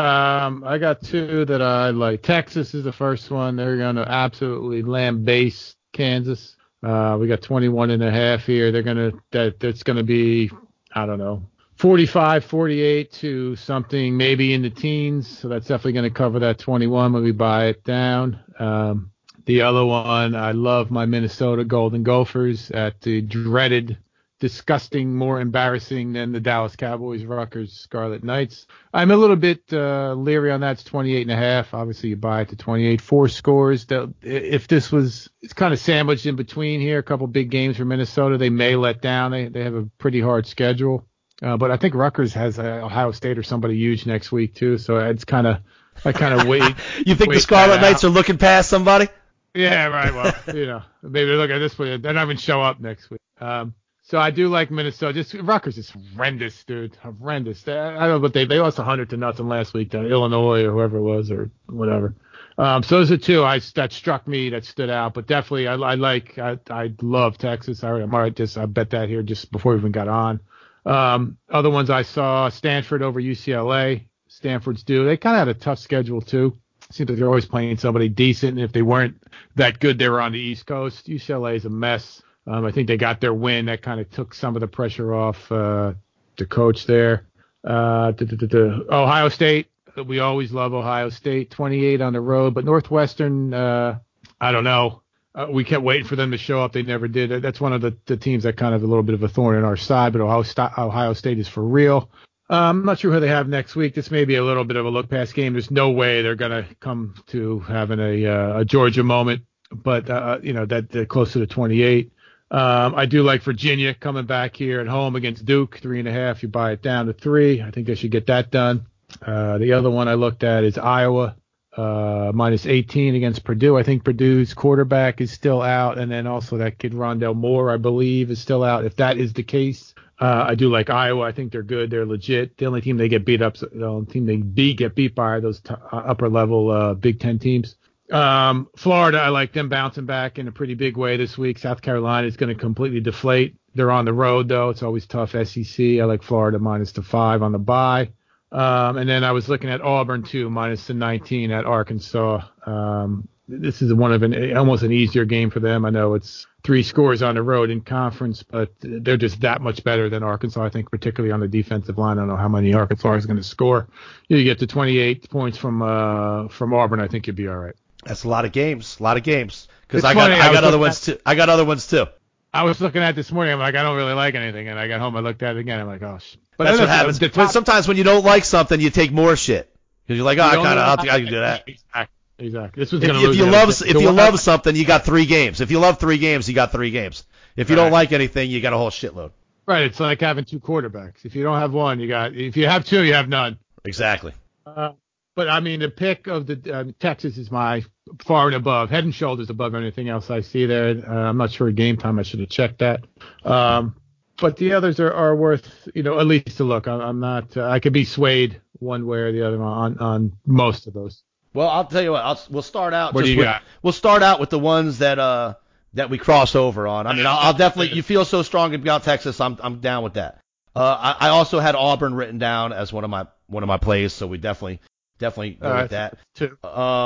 Speaker 4: Um, I got two that I like. Texas is the first one. They're gonna absolutely lambaste Kansas. Uh, we got twenty-one and a half here. They're gonna that that's gonna be I don't know forty-five, forty-eight to something maybe in the teens. So that's definitely gonna cover that twenty-one when we buy it down. Um, the other one, I love my Minnesota Golden Gophers at the dreaded, disgusting, more embarrassing than the Dallas Cowboys, Rutgers Scarlet Knights. I'm a little bit uh, leery on that. It's twenty-eight and a half. Obviously, you buy it to twenty-eight. Four scores. They'll, if this was, it's kind of sandwiched in between here. A couple big games for Minnesota. They may let down. They they have a pretty hard schedule. Uh, but I think Rutgers has uh, Ohio State or somebody huge next week too. So it's kind of, I kind of wait.
Speaker 3: You think
Speaker 4: wait
Speaker 3: the Scarlet Knights are looking past somebody?
Speaker 4: Yeah, right. Well, you know, maybe look at this way. They're not even show up next week. Um, so I do like Minnesota. Just Rutgers is horrendous, dude. Horrendous. They, I don't know, but they they lost one hundred to nothing last week to Illinois or whoever it was or whatever. Um, so those are two I that struck me that stood out. But definitely, I, I like I I love Texas. I, I might just I bet that here just before we even got on. Um, other ones I saw Stanford over U C L A. Stanford's due. They kind of had a tough schedule too. Seems like they're always playing somebody decent, and if they weren't that good, they were on the East Coast. U C L A is a mess. Um, I think they got their win. That kind of took some of the pressure off uh, the coach there. Uh, the, the, the, Ohio State, we always love Ohio State, twenty-eight on the road, but Northwestern, uh, I don't know. Uh, we kept waiting for them to show up. They never did. That's one of the, the teams that kind of a little bit of a thorn in our side, but Ohio, St- Ohio State is for real. Um, I'm not sure who they have next week. This may be a little bit of a look past game. There's no way they're going to come to having a, uh, a Georgia moment, but, uh, you know, that they're close to the twenty-eight. Um, I do like Virginia coming back here at home against Duke, three and a half. You buy it down to three. I think they should get that done. Uh, the other one I looked at is Iowa, uh, minus eighteen against Purdue. I think Purdue's quarterback is still out. And then also that kid Rondell Moore, I believe, is still out. If that is the case, uh, I do like Iowa. I think they're good. They're legit. The only team they get beat up, the only team they beat, get beat by are those t- upper level, uh, Big Ten teams. Um, Florida, I like them bouncing back in a pretty big way this week. South Carolina is going to completely deflate. They're on the road, though. It's always tough. S E C, I like Florida minus the five on the bye. Um, and then I was looking at Auburn, too, minus the nineteen at Arkansas. Um, this is one of an almost an easier game for them. I know it's three scores on the road in conference, but they're just that much better than Arkansas, I think, particularly on the defensive line. I don't know how many Arkansas is going to score. You get to twenty-eight points from uh, from Auburn, I think you'd be all right.
Speaker 3: That's a lot of games, a lot of games. Because
Speaker 4: It's
Speaker 3: I got
Speaker 4: funny,
Speaker 3: I
Speaker 4: I
Speaker 3: got
Speaker 4: was
Speaker 3: other
Speaker 4: looking
Speaker 3: ones
Speaker 4: at-
Speaker 3: too. I got other ones too.
Speaker 4: I was looking at this morning. I'm like, I don't really like anything. And I got home. I looked at it again. I'm like, oh, shit. But
Speaker 3: That's
Speaker 4: then
Speaker 3: what
Speaker 4: the-
Speaker 3: happens.
Speaker 4: the
Speaker 3: When-
Speaker 4: top-
Speaker 3: Sometimes when you don't like something, you take more shit because you're like, oh, I
Speaker 4: you don't
Speaker 3: kind of,
Speaker 4: know
Speaker 3: I think I can do that.
Speaker 4: Exactly. Exactly. This was
Speaker 3: If,
Speaker 4: going to
Speaker 3: if
Speaker 4: lose.
Speaker 3: you
Speaker 4: it.
Speaker 3: love
Speaker 4: The
Speaker 3: if you
Speaker 4: one
Speaker 3: love
Speaker 4: I-
Speaker 3: something, you got three games. If you love three games, you got three games. If you
Speaker 4: Right.
Speaker 3: don't like anything, you got a whole shitload.
Speaker 4: Right. It's like having two quarterbacks. If you don't have one, you got. If you have two, you have none.
Speaker 3: Exactly.
Speaker 4: Uh, but I mean, the pick of the uh, Texas is my far and above, head and shoulders above anything else I see there. Uh, I'm not sure game time. I should have checked that. Um, but the others are, are worth, you know, at least a look. I'm, I'm not. Uh, I could be swayed one way or the other on on most of those.
Speaker 3: Well, I'll tell you what. I'll, we'll start out.
Speaker 4: What
Speaker 3: just
Speaker 4: do you
Speaker 3: with,
Speaker 4: got?
Speaker 3: We'll start out with the ones that uh that we cross over on. I mean, I'll, I'll definitely. You feel so strong about Texas. I'm I'm down with that. Uh, I, I also had Auburn written down as one of my one of my plays, so we definitely definitely go
Speaker 4: All
Speaker 3: with
Speaker 4: right,
Speaker 3: that.
Speaker 4: two.
Speaker 3: Um,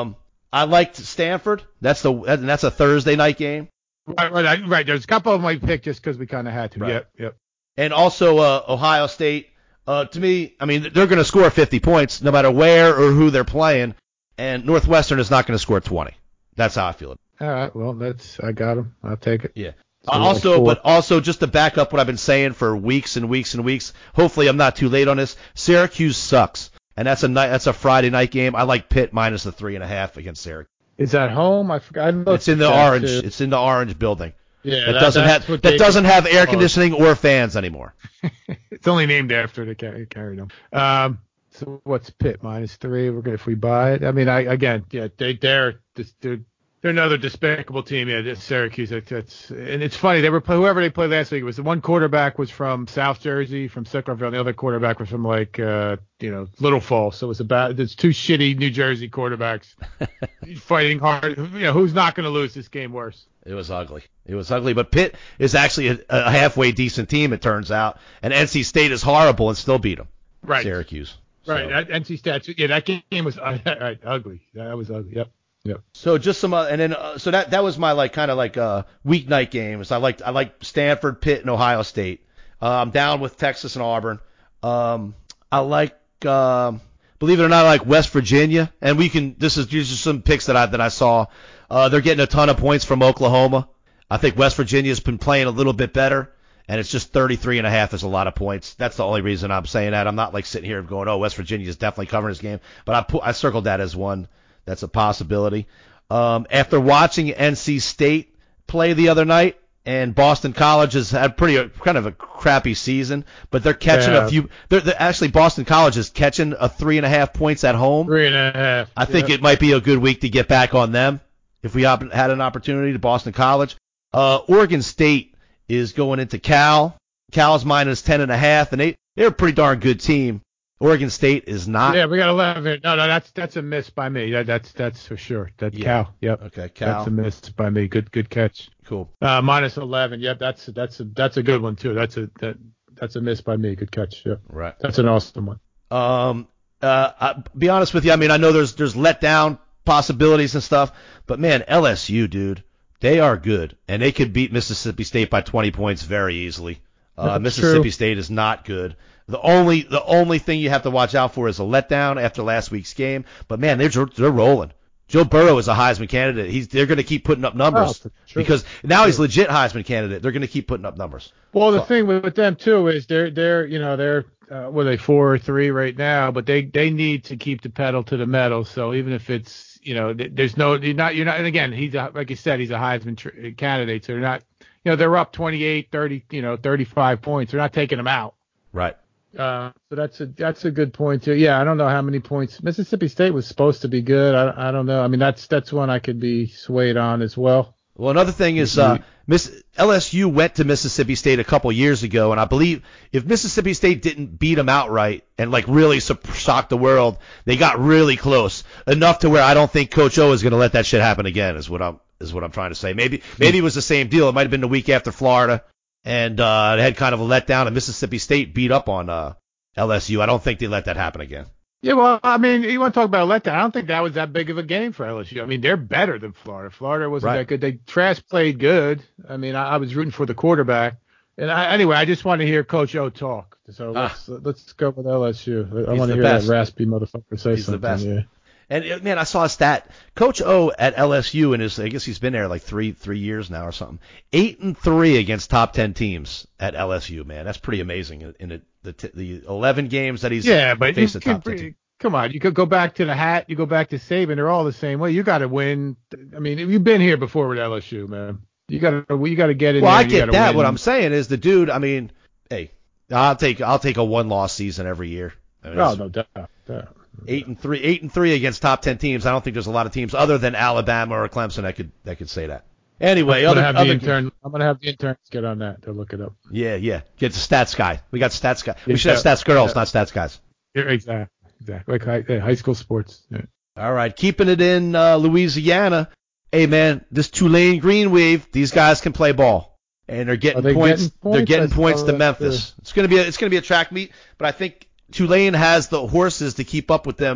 Speaker 3: I liked Stanford. That's the that's a Thursday night game.
Speaker 4: Right, right, right. There's a couple of them I picked just because we kind of had to.
Speaker 3: Right.
Speaker 4: Yep, yep.
Speaker 3: And also uh, Ohio State. Uh, to me, I mean, they're going to score fifty points no matter where or who they're playing, and Northwestern is not going to score twenty. That's how I feel it.
Speaker 4: All right, well, that's I got them. I'll take it.
Speaker 3: Yeah.
Speaker 4: So
Speaker 3: Uh, also,
Speaker 4: like
Speaker 3: but also just to back up what I've been saying for weeks and weeks and weeks. Hopefully, I'm not too late on this. Syracuse sucks, and that's a night. That's a Friday night game. I like Pitt minus the three and a half against Syracuse.
Speaker 4: Is that home? I forgot. I
Speaker 3: It's in the
Speaker 4: that
Speaker 3: orange.
Speaker 4: too.
Speaker 3: It's in the orange building.
Speaker 4: Yeah,
Speaker 3: That
Speaker 4: that-
Speaker 3: doesn't
Speaker 4: that's
Speaker 3: have
Speaker 4: what
Speaker 3: that
Speaker 4: they-
Speaker 3: doesn't have air conditioning or fans anymore.
Speaker 4: It's only named after the car- carried them. Um, so what's Pitt minus three? We're gonna if we buy it. I mean, I again, yeah, they they're they're they're another despicable team. Yeah, it's Syracuse. It's, it's and it's funny they were whoever they played last week. It was the one quarterback was from South Jersey, from Sicklerville. And the other quarterback was from like uh you know Little Falls. So it was about it's two shitty New Jersey quarterbacks fighting hard. You know who's not gonna lose this game worse?
Speaker 3: It was ugly. It was ugly. But Pitt is actually a, a halfway decent team, it turns out. And N C State is horrible and still beat them.
Speaker 4: Right.
Speaker 3: Syracuse.
Speaker 4: Right.
Speaker 3: So,
Speaker 4: That, N C State. Yeah, that game was uh, right, ugly. That was ugly. Yep. Yep.
Speaker 3: so just some, uh, and then uh, so that that was my like kind of like uh, weeknight games. I liked I liked Stanford, Pitt, and Ohio State. Uh, I'm down with Texas and Auburn. Um, I like, um, believe it or not, I like West Virginia. And we can. This is these are some picks that I that I saw. Uh, they're getting a ton of points from Oklahoma. I think West Virginia's been playing a little bit better, and it's just thirty-three and a half is a lot of points. That's the only reason I'm saying that. I'm not like sitting here going, oh, West Virginia is definitely covering this game, but I put, I circled that as one that's a possibility. Um, after watching N C State play the other night, and Boston College has had pretty kind of a crappy season, but they're catching
Speaker 4: Yeah.
Speaker 3: a few. They're, they're actually Boston College is catching a three and a half points at home.
Speaker 4: Three and a half.
Speaker 3: I think
Speaker 4: Yep.
Speaker 3: it might be a good week to get back on them if we op- had an opportunity to Boston College. Uh, Oregon State is going into Cal. Cal's minus ten and a half, and they they're a pretty darn good team. Oregon State is not.
Speaker 4: Yeah, we got eleven. No, no, that's that's a miss by me. That, that's that's for sure. That
Speaker 3: Yeah.
Speaker 4: Cal. Yep.
Speaker 3: Okay, Cal.
Speaker 4: That's a miss by me. Good good catch.
Speaker 3: Cool.
Speaker 4: Uh, minus eleven. Yep. That's that's a that's a good one too. That's a that that's a miss by me. Good catch. Yep.
Speaker 3: Right.
Speaker 4: That's an awesome one.
Speaker 3: Um. Uh. I'll be honest with you. I mean, I know there's there's letdown possibilities and stuff, but man, L S U, dude, they are good, and they could beat Mississippi State by twenty points very easily. Uh,
Speaker 4: That's
Speaker 3: Mississippi
Speaker 4: true.
Speaker 3: State is not good. The only the only thing you have to watch out for is a letdown after last week's game. But man, they're they're rolling. Joe Burrow is a Heisman candidate. He's they're going to keep putting up numbers
Speaker 4: Oh, for sure.
Speaker 3: because now he's legit Heisman candidate. They're going to keep putting up numbers.
Speaker 4: Well, the
Speaker 3: So-
Speaker 4: thing with, with them too is they're they're you know they're uh, what are they four or three right now, but they they need to keep the pedal to the metal. So even if it's you know th- there's no you're not you're not and again he's a, like you said he's a Heisman tr- candidate, so they're not you know they're up twenty-eight, thirty, you know thirty-five points. They're not taking them out.
Speaker 3: Right.
Speaker 4: Uh, so that's a that's a good point too. Yeah, I don't know how many points Mississippi State was supposed to be good. I, I don't know. I mean that's that's one I could be swayed on as well.
Speaker 3: Well, another thing is uh, Miss L S U went to Mississippi State a couple years ago, and I believe if Mississippi State didn't beat them outright and like really su- shock the world, they got really close enough to where I don't think Coach O is going to let that shit happen again. Is what I'm is what I'm trying to say. Maybe maybe it was the same deal. It might have been the week after Florida, and uh, they had kind of a letdown, and Mississippi State beat up on uh, L S U. I don't think they let that happen again.
Speaker 4: Yeah, well, I mean, you want to talk about a letdown. I don't think that was that big of a game for L S U. I mean, they're better than Florida. Florida wasn't
Speaker 3: Right.
Speaker 4: that good. They Trask played good. I mean, I, I was rooting for the quarterback. And I, anyway, I just want to hear Coach O talk. So
Speaker 3: Ah.
Speaker 4: let's let's go with L S U. I
Speaker 3: He's
Speaker 4: want
Speaker 3: the
Speaker 4: to hear
Speaker 3: best.
Speaker 4: that raspy motherfucker say
Speaker 3: He's the
Speaker 4: something.
Speaker 3: best.
Speaker 4: Yeah.
Speaker 3: And uh, man, I saw a stat. Coach O at L S U, and his, I guess he's been there like three three years now or something. Eight and three against top ten teams at L S U. Man, that's pretty amazing. In, in the the, t- the eleven games that he's
Speaker 4: Yeah, but you
Speaker 3: faced the top
Speaker 4: could,
Speaker 3: ten teams.
Speaker 4: come on, you could go back to the hat, you go back to Saban, they're all the same way. You got to win. I mean, you've been here before with L S U, man. You got to you got to get in
Speaker 3: Well,
Speaker 4: there.
Speaker 3: I
Speaker 4: you
Speaker 3: get
Speaker 4: gotta
Speaker 3: that.
Speaker 4: win.
Speaker 3: What I'm saying is the dude. I mean, hey, I'll take I'll take a one loss season every year. I mean,
Speaker 4: Oh,
Speaker 3: it's
Speaker 4: no doubt. doubt.
Speaker 3: Eight and three, eight and three against top ten teams. I don't think there's a lot of teams other than Alabama or Clemson that could that could say that. Anyway,
Speaker 4: I'm
Speaker 3: other,
Speaker 4: gonna have
Speaker 3: other
Speaker 4: the intern. I'm gonna have the interns get on that to look it up.
Speaker 3: yeah, yeah. Get the stats guy. We got stats guy. We
Speaker 4: Yeah,
Speaker 3: should have stats girls,
Speaker 4: yeah.
Speaker 3: not stats guys.
Speaker 4: Yeah, exactly. Exactly. Like high, yeah, high school sports. Yeah.
Speaker 3: All right, keeping it in uh, Louisiana. Hey man, this Tulane Green Wave, these guys can play ball, and they're getting
Speaker 4: Are they
Speaker 3: points.
Speaker 4: getting
Speaker 3: They're
Speaker 4: points?
Speaker 3: getting
Speaker 4: I
Speaker 3: points
Speaker 4: saw
Speaker 3: to
Speaker 4: that,
Speaker 3: Memphis.
Speaker 4: too.
Speaker 3: It's gonna be a, it's gonna be a track meet, but I think Tulane has the horses to keep up with them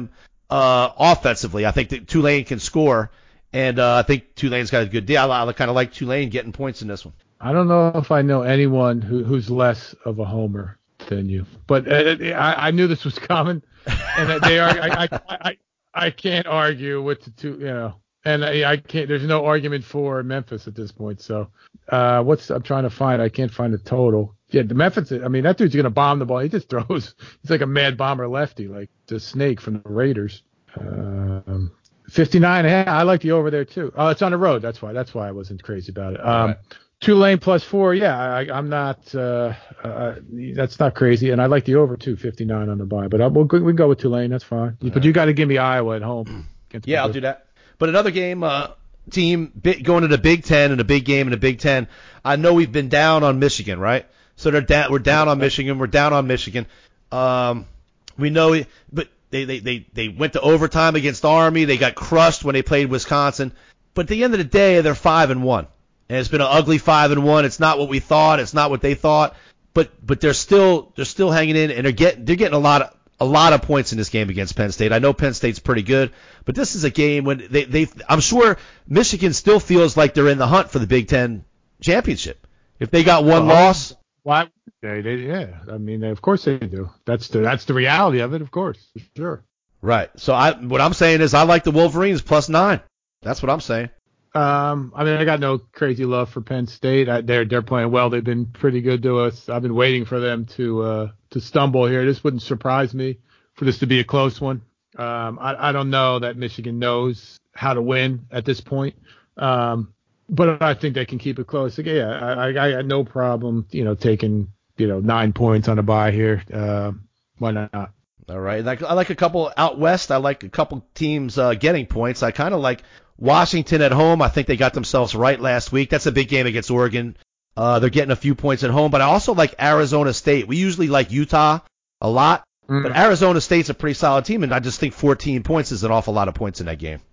Speaker 3: uh, offensively. I think that Tulane can score, and uh, I think Tulane's got a good deal. I, I kind of like Tulane getting points in this one.
Speaker 4: I don't know if I know anyone who, who's less of a homer than you, but uh, I, I knew this was coming, and they are. I, I, I, I can't argue with the two, you know, and I, I can't. There's no argument for Memphis at this point. So, uh, what's I'm trying to find? I can't find the total. Yeah, the Memphis. I mean, that dude's gonna bomb the ball. He just throws. He's like a mad bomber lefty, like the snake from the Raiders. Um, fifty-nine. I like the over there too. Oh, it's on the road. That's why. That's why I wasn't crazy about it. Um,
Speaker 3: right.
Speaker 4: Tulane plus four. Yeah, I, I'm not. Uh, uh, that's not crazy, and I like the over too. fifty-nine on the buy, but I, we'll, we can go with Tulane. That's fine. All but right. You got to give me Iowa at home.
Speaker 3: Yeah, I'll do that. But another game, uh, team big, going to the Big Ten and a big game in the Big Ten. I know we've been down on Michigan, right? So they're down. We're down on Michigan. We're down on Michigan. Um, we know, but they, they they they went to overtime against Army. They got crushed when they played Wisconsin. But at the end of the day, they're five and one. And it's been an ugly five and one. It's not what we thought. It's not what they thought. But but they're still they're still hanging in, and they're getting they're getting a lot of a lot of points in this game against Penn State. I know Penn State's pretty good, but this is a game when they they I'm sure Michigan still feels like they're in the hunt for the Big Ten championship. If they got one
Speaker 4: well,
Speaker 3: loss,
Speaker 4: why? They, they, yeah, I mean, of course they do. That's the that's the reality of it, of course, for sure.
Speaker 3: Right. So I what I'm saying is I like the Wolverines plus nine. That's what I'm saying.
Speaker 4: Um, I mean, I got no crazy love for Penn State. I, they're they're playing well. They've been pretty good to us. I've been waiting for them to uh, to stumble here. This wouldn't surprise me for this to be a close one. Um, I, I don't know that Michigan knows how to win at this point, um, but I think they can keep it close. Again, yeah, I, I, I got no problem, you know, taking you know nine points on a bye here. Uh, why not?
Speaker 3: All right. Like, I like a couple out west. I like a couple teams uh, getting points. I kind of like Washington at home. I think they got themselves right last week. That's a big game against Oregon. Uh, they're getting a few points at home. But I also like Arizona State. We usually like Utah a lot, mm. but Arizona State's a pretty solid team, and I just think fourteen points is an awful lot of points in that game.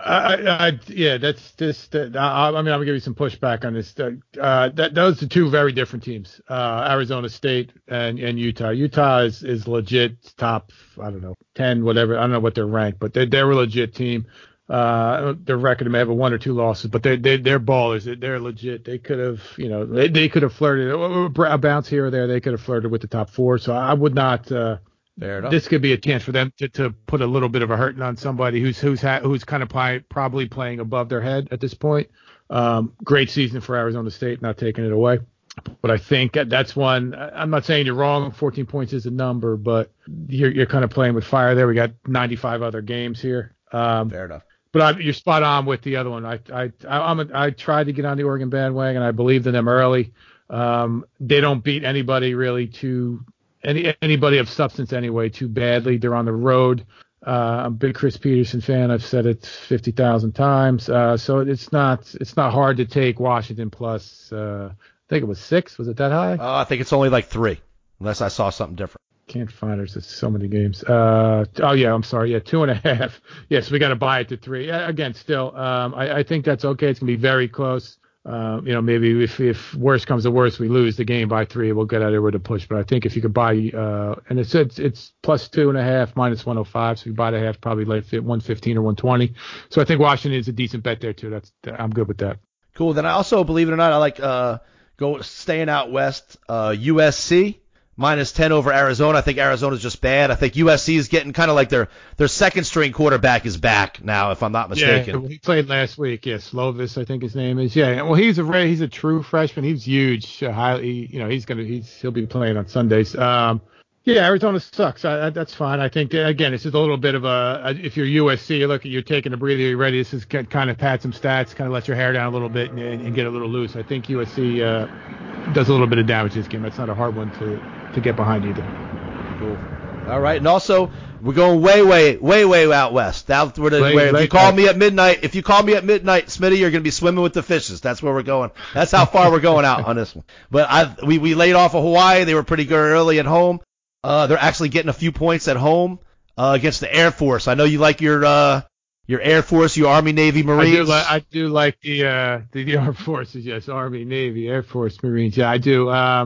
Speaker 4: I, I, yeah, that's just. Uh, I, I mean, I'm gonna give you some pushback on this. Uh, that those are two very different teams. Uh, Arizona State and, and Utah. Utah is, is legit top. I don't know, ten, whatever. I don't know what they're ranked, but they're they're a legit team. Uh, their record may have a one or two losses, but they they they're ballers. They're legit. They could have, you know, they they could have flirted a bounce here or there. They could have flirted with the top four. So I would not. Uh,
Speaker 3: Fair enough.
Speaker 4: This could be a chance for them to, to put a little bit of a hurting on somebody who's who's ha- who's kind of ply, probably playing above their head at this point. Um, great season for Arizona State, not taking it away. But I think that's one. I'm not saying you're wrong. fourteen points is a number, but you're you're kind of playing with fire there. We got ninety-five other games here. Um,
Speaker 3: Fair enough.
Speaker 4: But I, you're spot on with the other one. I I I, I'm a, I tried to get on the Oregon bandwagon. I believed in them early. Um, they don't beat anybody really too. Any anybody of substance anyway too badly. They're on the road. Uh, I'm a big Chris Peterson fan. I've said it fifty thousand times. Uh, so it's not it's not hard to take Washington plus. Uh, I think it was six. Was it that high?
Speaker 3: Uh, I think it's only like three, unless I saw something different.
Speaker 4: Can't find it. There's so many games. Uh, oh yeah, I'm sorry. Yeah, two and a half. Yes, yeah, so we got to buy it to three. Yeah, again, still, um, I, I think that's okay. It's gonna be very close. Uh, you know, maybe if, if worse comes to worse, we lose the game by three, we'll get out there with a push. But I think if you could buy, uh, and it's, it's it's plus two and a half, minus one oh five, so you buy the half, probably like one fifteen or one twenty. So I think Washington is a decent bet there too. That's I'm good with that.
Speaker 3: Cool. Then I also, believe it or not, I like uh go staying out west. Uh, U S C minus ten over Arizona. I think Arizona's just bad. I think U S C is getting kind of like their their second string quarterback is back now, if I'm not mistaken.
Speaker 4: Yeah, he played last week. Yeah, Slovis, I think his name is. Yeah, well, he's a he's a true freshman. He's huge. Uh, highly, you know, he's gonna he's he'll be playing on Sundays. Um, yeah, Arizona sucks. I, I, that's fine. I think again, it's just a little bit of a, a if you're U S C, you look at you're taking a breather, you're ready. This is kind of pad some stats, kind of let your hair down a little bit and, and get a little loose. I think U S C uh, does a little bit of damage this game. That's not a hard one to. to get behind either.
Speaker 3: Cool. All right, and also we're going way, way, way, way out west. Out where, the,
Speaker 4: late,
Speaker 3: where if
Speaker 4: late,
Speaker 3: you call
Speaker 4: late.
Speaker 3: me at midnight, if you call me at midnight, Smitty, you're going to be swimming with the fishes. That's where we're going. That's how far we're going out on this one. But I, we we laid off of Hawaii. They were pretty good early at home. Uh, they're actually getting a few points at home uh, against the Air Force. I know you like your uh, your Air Force, your Army, Navy, Marines.
Speaker 4: I do, li- I do like the uh, the, the Armed Forces. Yes, Army, Navy, Air Force, Marines. Yeah, I do. Um,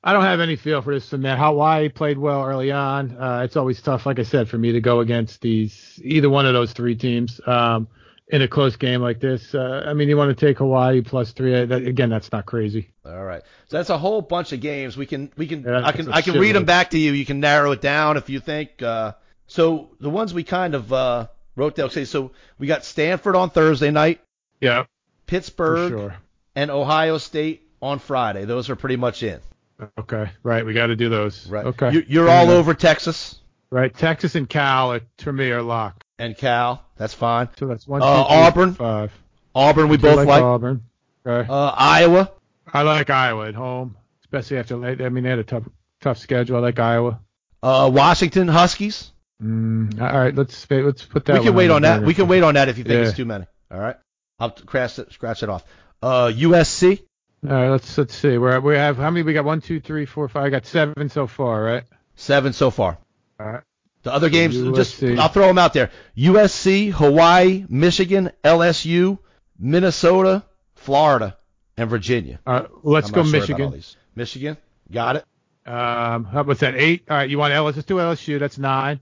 Speaker 4: I don't have any feel for this and that. Hawaii played well early on. Uh, it's always tough, like I said, for me to go against these either one of those three teams um, in a close game like this. Uh, I mean, you want to take Hawaii plus three. Uh, that, again, that's not crazy.
Speaker 3: All right. So that's a whole bunch of games. We can we can
Speaker 4: Yeah,
Speaker 3: I can
Speaker 4: that's
Speaker 3: I
Speaker 4: a
Speaker 3: can read them
Speaker 4: shitload.
Speaker 3: back to you. You can narrow it down if you think. Uh, so the ones we kind of uh, wrote down. Okay, so we got Stanford on Thursday night,
Speaker 4: Yeah, for
Speaker 3: Pittsburgh
Speaker 4: sure.
Speaker 3: and Ohio State on Friday. Those are pretty much in.
Speaker 4: Okay, right. We got to do those.
Speaker 3: Right.
Speaker 4: Okay.
Speaker 3: You, you're
Speaker 4: Fair
Speaker 3: all
Speaker 4: enough.
Speaker 3: over Texas
Speaker 4: Right. Texas and Cal, are, to me, are locked.
Speaker 3: and Cal. That's fine.
Speaker 4: So that's one,
Speaker 3: Uh,
Speaker 4: two, three,
Speaker 3: Auburn.
Speaker 4: four, five.
Speaker 3: Auburn we
Speaker 4: I do
Speaker 3: both like.
Speaker 4: Auburn. Okay.
Speaker 3: Uh, Iowa.
Speaker 4: I like Iowa at home, especially after late. I mean, they had a tough, tough schedule. I like Iowa.
Speaker 3: Uh, Washington Huskies.
Speaker 4: Mm, all right, let's let's put that.
Speaker 3: We can
Speaker 4: one
Speaker 3: wait
Speaker 4: the
Speaker 3: on that.
Speaker 4: burner.
Speaker 3: We can wait on that if you think
Speaker 4: Yeah.
Speaker 3: it's too many. All right. I'll scratch it, scratch it off. Uh, U S C.
Speaker 4: All right, let's let's see. Where we have how many? We got one, two, three, four, five. I got seven so far, right?
Speaker 3: Seven so far.
Speaker 4: All right.
Speaker 3: The other games,
Speaker 4: U S
Speaker 3: just
Speaker 4: C.
Speaker 3: I'll throw them out there. U S C, Hawaii, Michigan, L S U, Minnesota, Florida, and Virginia.
Speaker 4: All right, let's
Speaker 3: I'm
Speaker 4: go
Speaker 3: not sure about all
Speaker 4: Michigan.
Speaker 3: these. Michigan, got it.
Speaker 4: Um, how what's that? Eight. All right, you want L S? Let's do L S U. That's nine.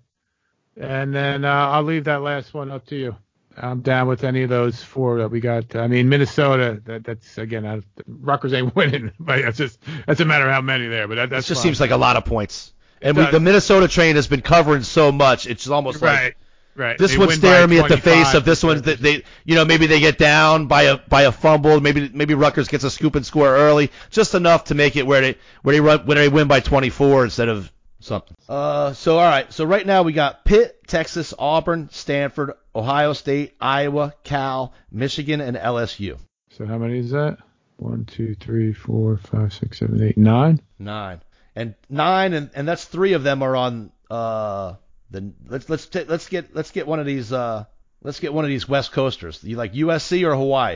Speaker 4: And then uh, I'll leave that last one up to you. I'm down with any of those four that we got. I mean, Minnesota. That, that's again, I, Rutgers ain't winning, but that's just that's a matter of how many there. But that,
Speaker 3: It
Speaker 4: that's
Speaker 3: just
Speaker 4: fine.
Speaker 3: seems like a lot of points. And
Speaker 4: It
Speaker 3: we,
Speaker 4: does.
Speaker 3: the Minnesota train has been covering so much. It's almost like
Speaker 4: right, right.
Speaker 3: this
Speaker 4: They
Speaker 3: one's
Speaker 4: win by
Speaker 3: staring me at the face
Speaker 4: twenty-five.
Speaker 3: of this one that they, you know, maybe they get down by a by a fumble. Maybe maybe Rutgers gets a scoop and score early, just enough to make it where they where they run when they win by twenty-four instead of something. Uh, so all right. So right now we got Pitt, Texas, Auburn, Stanford, Ohio State, Iowa, Cal, Michigan, and L S U.
Speaker 4: So how many is that? One, two, three, four, five, six, seven, eight, nine.
Speaker 3: Nine and nine, and, and that's three of them are on. Uh, the let's let's t- let's get let's get one of these. Uh, let's get one of these West Coasters. You like U S C or Hawaii?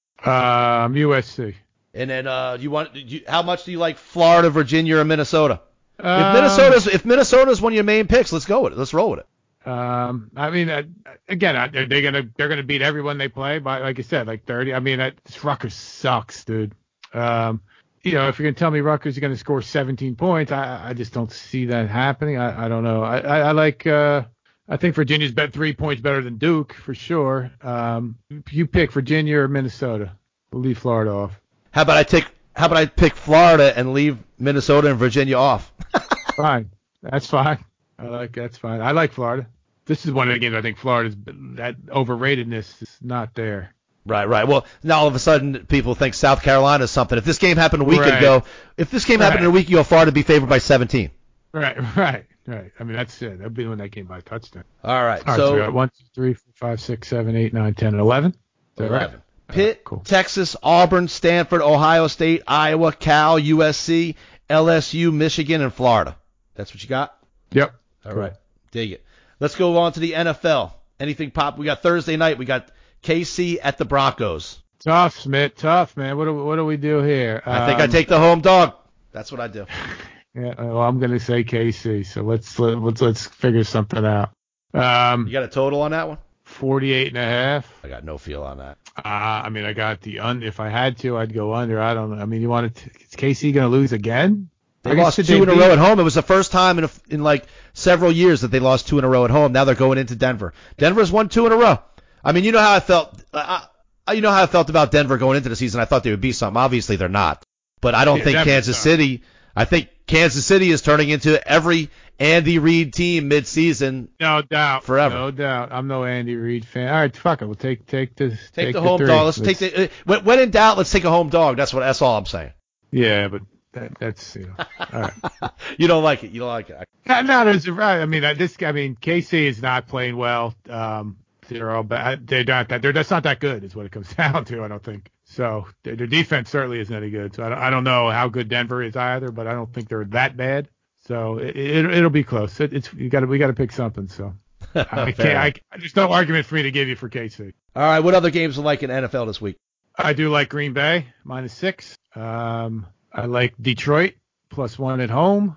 Speaker 4: Um, U S C.
Speaker 3: And then uh, you want you, how much do you like Florida, Virginia, or Minnesota? If
Speaker 4: Um,
Speaker 3: Minnesota's if Minnesota's one of your main picks, let's go with it. Let's roll with it.
Speaker 4: Um, I mean, uh, again, uh, they're gonna they're gonna beat everyone they play by, like you said, like thirty. I mean, uh, this Rutgers sucks, dude. Um, you know, if you're gonna tell me Rutgers is gonna score seventeen points, I I just don't see that happening. I, I don't know. I, I, I like uh I think Virginia's bet three points better than Duke for sure. Um, you pick Virginia or Minnesota. We'll leave Florida off.
Speaker 3: How about I take how about I pick Florida and leave Minnesota and Virginia off?
Speaker 4: Fine, that's fine. I like that's fine. I like Florida. This is one of the games I think Florida's that overratedness is not there.
Speaker 3: Right, right. Well, now all of a sudden people think South Carolina is something. If this game happened a week
Speaker 4: Right.
Speaker 3: ago, if this game happened
Speaker 4: Right.
Speaker 3: a week ago, Florida would be favored by seventeen.
Speaker 4: Right, right, right. I mean, that's it. That'll be when that game by a touchdown.
Speaker 3: All right.
Speaker 4: All right,
Speaker 3: so
Speaker 4: so we got one, two, three, four, five, six, seven, eight, nine, ten, eleven. Is that right?
Speaker 3: eleven. Pitt,
Speaker 4: Uh, cool.
Speaker 3: Texas, Auburn, Stanford, Ohio State, Iowa, Cal, U S C, L S U, Michigan, and Florida. That's what you got?
Speaker 4: Yep.
Speaker 3: All right. Dig it. Let's go on to the N F L. Anything pop? We got Thursday night. We got K C at the Broncos.
Speaker 4: Tough, Smith. Tough, man. What do what do we do here?
Speaker 3: I think I
Speaker 4: Um,
Speaker 3: take the home dog. That's what I do.
Speaker 4: Yeah. Well, I'm gonna say K C. So let's let's let's figure something out. Um,
Speaker 3: You got a total on that one?
Speaker 4: forty-eight and a half.
Speaker 3: I got no feel on that.
Speaker 4: Uh, I mean, I got the under. If I had to, I'd go under. I don't know. I mean, you want to? Is K C gonna lose again?
Speaker 3: They
Speaker 4: I guess
Speaker 3: lost
Speaker 4: should
Speaker 3: two in a
Speaker 4: beat-
Speaker 3: row at home. It was the first time in a, in like several years that they lost two in a row at home. Now they're going into Denver. Denver's won two in a row. I mean, you know how I felt. I, I, you know how I felt about Denver going into the season. I thought they would be something. Obviously, they're not. But I don't
Speaker 4: Yeah,
Speaker 3: think
Speaker 4: Denver's
Speaker 3: Kansas
Speaker 4: not.
Speaker 3: City. I think Kansas City is turning into every Andy Reid team mid-season.
Speaker 4: No doubt.
Speaker 3: Forever.
Speaker 4: No doubt. I'm no Andy Reid fan. All right, fuck it. We'll take take this.
Speaker 3: Take, the home
Speaker 4: three.
Speaker 3: dog. Let's, take the. Uh, when, when in doubt, let's take a home dog. That's what. That's all I'm saying.
Speaker 4: Yeah, but that, that's you know. All right.
Speaker 3: You don't like it. You don't like it.
Speaker 4: No, no, there's right. I mean, uh, this. I mean, K C is not playing well. Um, they're all bad. They're not that. They're that's not that good. Is what it comes down to. I don't think. So their, their defense certainly isn't any good. So I don't, I don't know how good Denver is either, but I don't think they're that bad. So it, it it'll be close. It, it's you got to we got to pick something. So I
Speaker 3: Fair
Speaker 4: can't. I, there's no argument for me to give you for K C.
Speaker 3: All right. What other games are like in N F L this week?
Speaker 4: I do like Green Bay minus six. Um, I like Detroit plus one at home.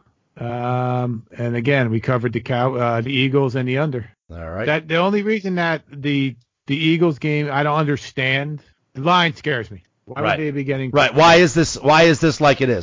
Speaker 4: Um, and again, we covered the cow, uh, the Eagles and the under.
Speaker 3: All right.
Speaker 4: That the only reason that the the Eagles game I don't understand. The line scares me. Why
Speaker 3: Right.
Speaker 4: would they be getting
Speaker 3: Right. Why is this? Why is this like it is?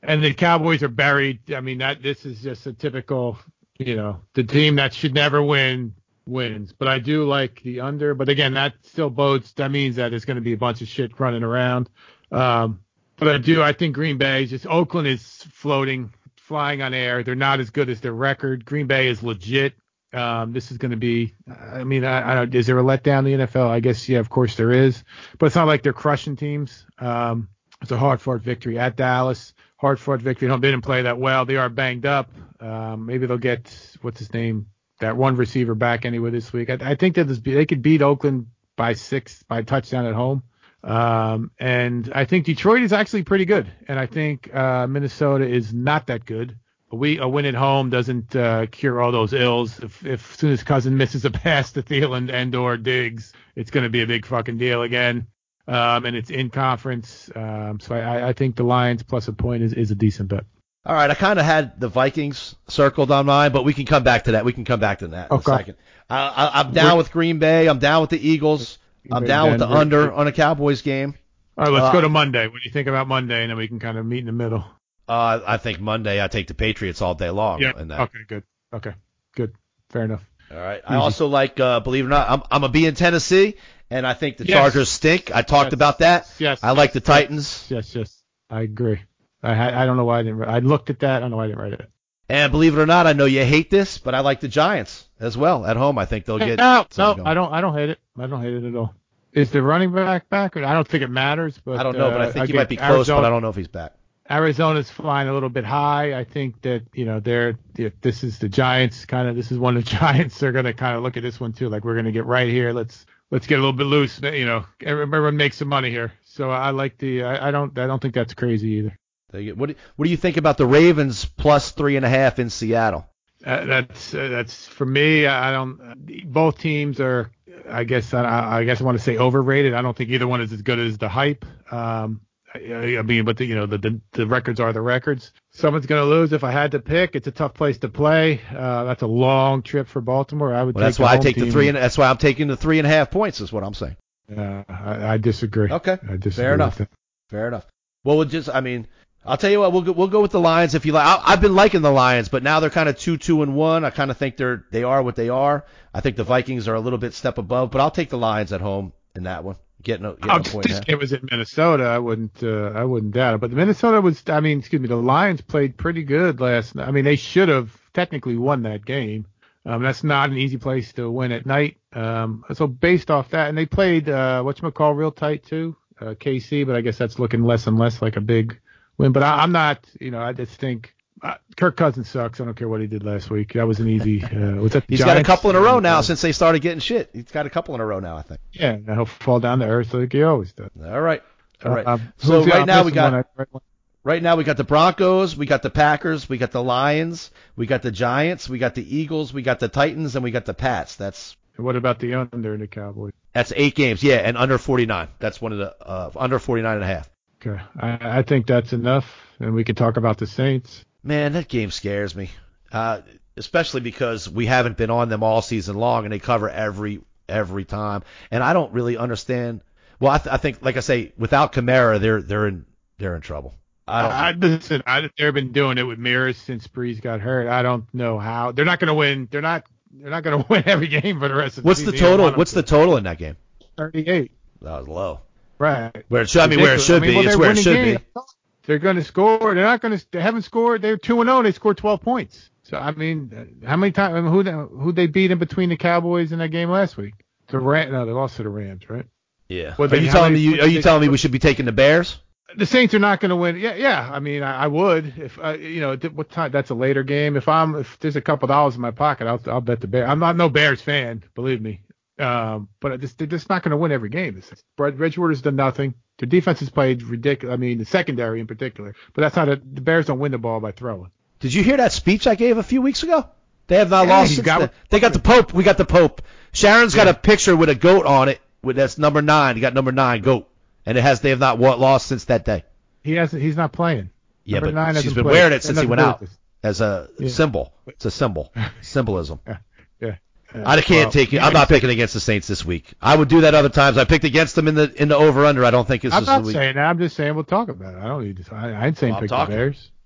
Speaker 4: and the Cowboys are buried. I mean, that this is just a typical, you know, the team that should never win wins. But I do like the under. But again, that still bodes. That means that there's going to be a bunch of shit running around. Um, but I do. I think Green Bay, just Oakland is floating, flying on air. They're not as good as their record. Green Bay is legit. Um, this is going to be, I mean, I, I don't, is there a letdown in the N F L? I guess, yeah, of course there is. But it's not like they're crushing teams. Um, it's a hard-fought victory at Dallas. Hard-fought victory. They didn't play that well. They are banged up. Um, maybe they'll get, what's his name, that one receiver back anyway this week. I, I think that this, they could beat Oakland by six, by a touchdown at home. Um, and I think Detroit is actually pretty good. And I think uh, Minnesota is not that good. A, we, a win at home doesn't uh, cure all those ills. If, if as soon as Cousin misses a pass to Thielen and or Diggs, it's going to be a big fucking deal again. Um, and it's in conference. Um, so I, I think the Lions plus a point is, is a decent bet.
Speaker 3: All right, I kind of had the Vikings circled on mine, but we can come back to that. We can come back to that in
Speaker 4: okay.
Speaker 3: a second. I, I, I'm down with Green Bay. I'm down with the Eagles. I'm down with the under on a Cowboys game.
Speaker 4: All right, let's
Speaker 3: uh,
Speaker 4: go to Monday. What do you think about Monday? And then we can kind of meet in the middle.
Speaker 3: Uh, I think Monday I take the Patriots all day long.
Speaker 4: Yeah.
Speaker 3: In that.
Speaker 4: Okay, good. Okay, good. Fair enough.
Speaker 3: All right. Easy. I also like, uh, believe it or not, I'm, I'm a B in Tennessee, and I think the yes. Chargers stink. I talked
Speaker 4: yes.
Speaker 3: about that.
Speaker 4: Yes.
Speaker 3: I like the Titans.
Speaker 4: Yes, yes. I agree. I I don't know why I didn't. I looked at that. I don't know why I didn't write it.
Speaker 3: And believe it or not, I know you hate this, but I like the Giants as well at home. I think they'll get.
Speaker 4: No, no, going. I don't. I don't hate it. I don't hate it at all. Is the running back back? I don't think it matters. But
Speaker 3: I don't know,
Speaker 4: uh,
Speaker 3: but I think
Speaker 4: I
Speaker 3: he might be close,
Speaker 4: Arizona,
Speaker 3: but I don't know if he's back.
Speaker 4: Arizona's flying a little bit high. I think that you know they're. If this is the Giants, kind of. This is one of the Giants. They're going to kind of look at this one too. Like we're going to get right here. Let's let's get a little bit loose. You know, everyone makes some money here. So I like the. I, I don't. I don't think that's crazy either.
Speaker 3: What do, what do you think about the Ravens plus three and a half in Seattle?
Speaker 4: Uh, that's uh, that's for me. I don't. Uh, both teams are. I guess I, I guess I want to say overrated. I don't think either one is as good as the hype. Um, I, I mean, but the, you know the, the the records are the records. Someone's going to lose. If I had to pick, it's a tough place to play. Uh, that's a long trip for Baltimore. I would.
Speaker 3: Well,
Speaker 4: take
Speaker 3: that's why I take
Speaker 4: team.
Speaker 3: the three and that's why I'm taking the three and a half points. Is what I'm saying.
Speaker 4: Uh, I, I disagree.
Speaker 3: Okay.
Speaker 4: I disagree.
Speaker 3: Fair enough. Fair enough. Well, we'll just. I mean. I'll tell you what, we'll go, we'll go with the Lions if you like. I, I've been liking the Lions, but now they're kind of two, two, and one. I kind of think they're they are what they are. I think the Vikings are a little bit step above, but I'll take the Lions at home in that one. Getting a, getting a point.
Speaker 4: If it was in Minnesota, I wouldn't uh, I wouldn't doubt it. But the Minnesota was, I mean, excuse me, the Lions played pretty good last night. I mean, they should have technically won that game. Um, that's not an easy place to win at night. Um, so based off that, and they played uh, whatchamacall real tight too, uh, K C, but I guess that's looking less and less like a big win, but I, I'm not, you know, I just think uh, Kirk Cousins sucks. I don't care what he did last week. That was an easy. Uh, was that the
Speaker 3: He's
Speaker 4: Giants?
Speaker 3: got a couple in a row now since they started getting shit. He's got a couple in a row now, I think.
Speaker 4: Yeah, and he'll fall down to earth like he always does.
Speaker 3: All right, all right.
Speaker 4: Uh,
Speaker 3: so right now we got
Speaker 4: one, right,
Speaker 3: right now we got the Broncos, we got the Packers, we got the Lions, we got the Giants, we got the Eagles, we got the Titans, and we got the Pats. That's.
Speaker 4: And what about the under in the Cowboys?
Speaker 3: That's eight games, yeah, and under forty-nine. That's one of the uh, under forty-nine and a half.
Speaker 4: Okay, I, I think that's enough, and we can talk about the Saints.
Speaker 3: Man, that game scares me, uh, especially because we haven't been on them all season long, and they cover every every time. And I don't really understand. Well, I, th- I think, like I say, without Kamara, they're they're in they're in trouble. I don't.
Speaker 4: I, listen, I, they've been doing it with Mears since Breeze got hurt. I don't know how. They're not going to win. They're not. They're not going to win every game for the rest of the
Speaker 3: What's
Speaker 4: season.
Speaker 3: the total? What's the total in that game?
Speaker 4: thirty-eight.
Speaker 3: That was low.
Speaker 4: Right.
Speaker 3: Where it should, I mean, where it should
Speaker 4: I mean,
Speaker 3: be.
Speaker 4: well,
Speaker 3: it's where it should
Speaker 4: games.
Speaker 3: be.
Speaker 4: They're going to score. They're not going to. They haven't scored. They're two and zero. They scored twelve points. So I mean, how many times? I mean, who who they beat in between the Cowboys in that game last week? The Ram. No, they lost to the Rams, right?
Speaker 3: Yeah.
Speaker 4: Well,
Speaker 3: are you telling me? You, are you telling me we should be taking the Bears?
Speaker 4: The Saints are not going to win. Yeah, yeah. I mean, I, I would if uh, you know what time. That's a later game. If I'm if there's a couple dollars in my pocket, I'll I'll bet the Bears. I'm not no Bears fan, believe me. Um, but just, they're just not going to win every game. Bridgewater's done nothing. Their defense has played ridiculous. I mean, the secondary in particular. But that's not a, the Bears don't win the ball by throwing.
Speaker 3: Did you hear that speech I gave a few weeks ago? They have not
Speaker 4: yeah,
Speaker 3: lost since
Speaker 4: got
Speaker 3: the, They got the Pope. We got the Pope. Sharon's yeah. got a picture with a goat on it. With that's number nine. You got number nine goat, and it has they have not lost since that day.
Speaker 4: He hasn't. He's not playing.
Speaker 3: Yeah,
Speaker 4: number
Speaker 3: but
Speaker 4: nine
Speaker 3: she's been
Speaker 4: played.
Speaker 3: wearing it since he went out as a
Speaker 4: yeah.
Speaker 3: symbol. It's a symbol, symbolism.
Speaker 4: Yeah. yeah. Yeah.
Speaker 3: I can't
Speaker 4: well,
Speaker 3: take it. I'm not picking against the Saints this week. I would do that other times. I picked against them in the in the over under. I don't think this
Speaker 4: I'm
Speaker 3: is
Speaker 4: not
Speaker 3: the week.
Speaker 4: saying that. I'm just saying we'll talk about it. I don't need to. I, I ain't saying
Speaker 3: well,
Speaker 4: pick
Speaker 3: talking.
Speaker 4: the Bears.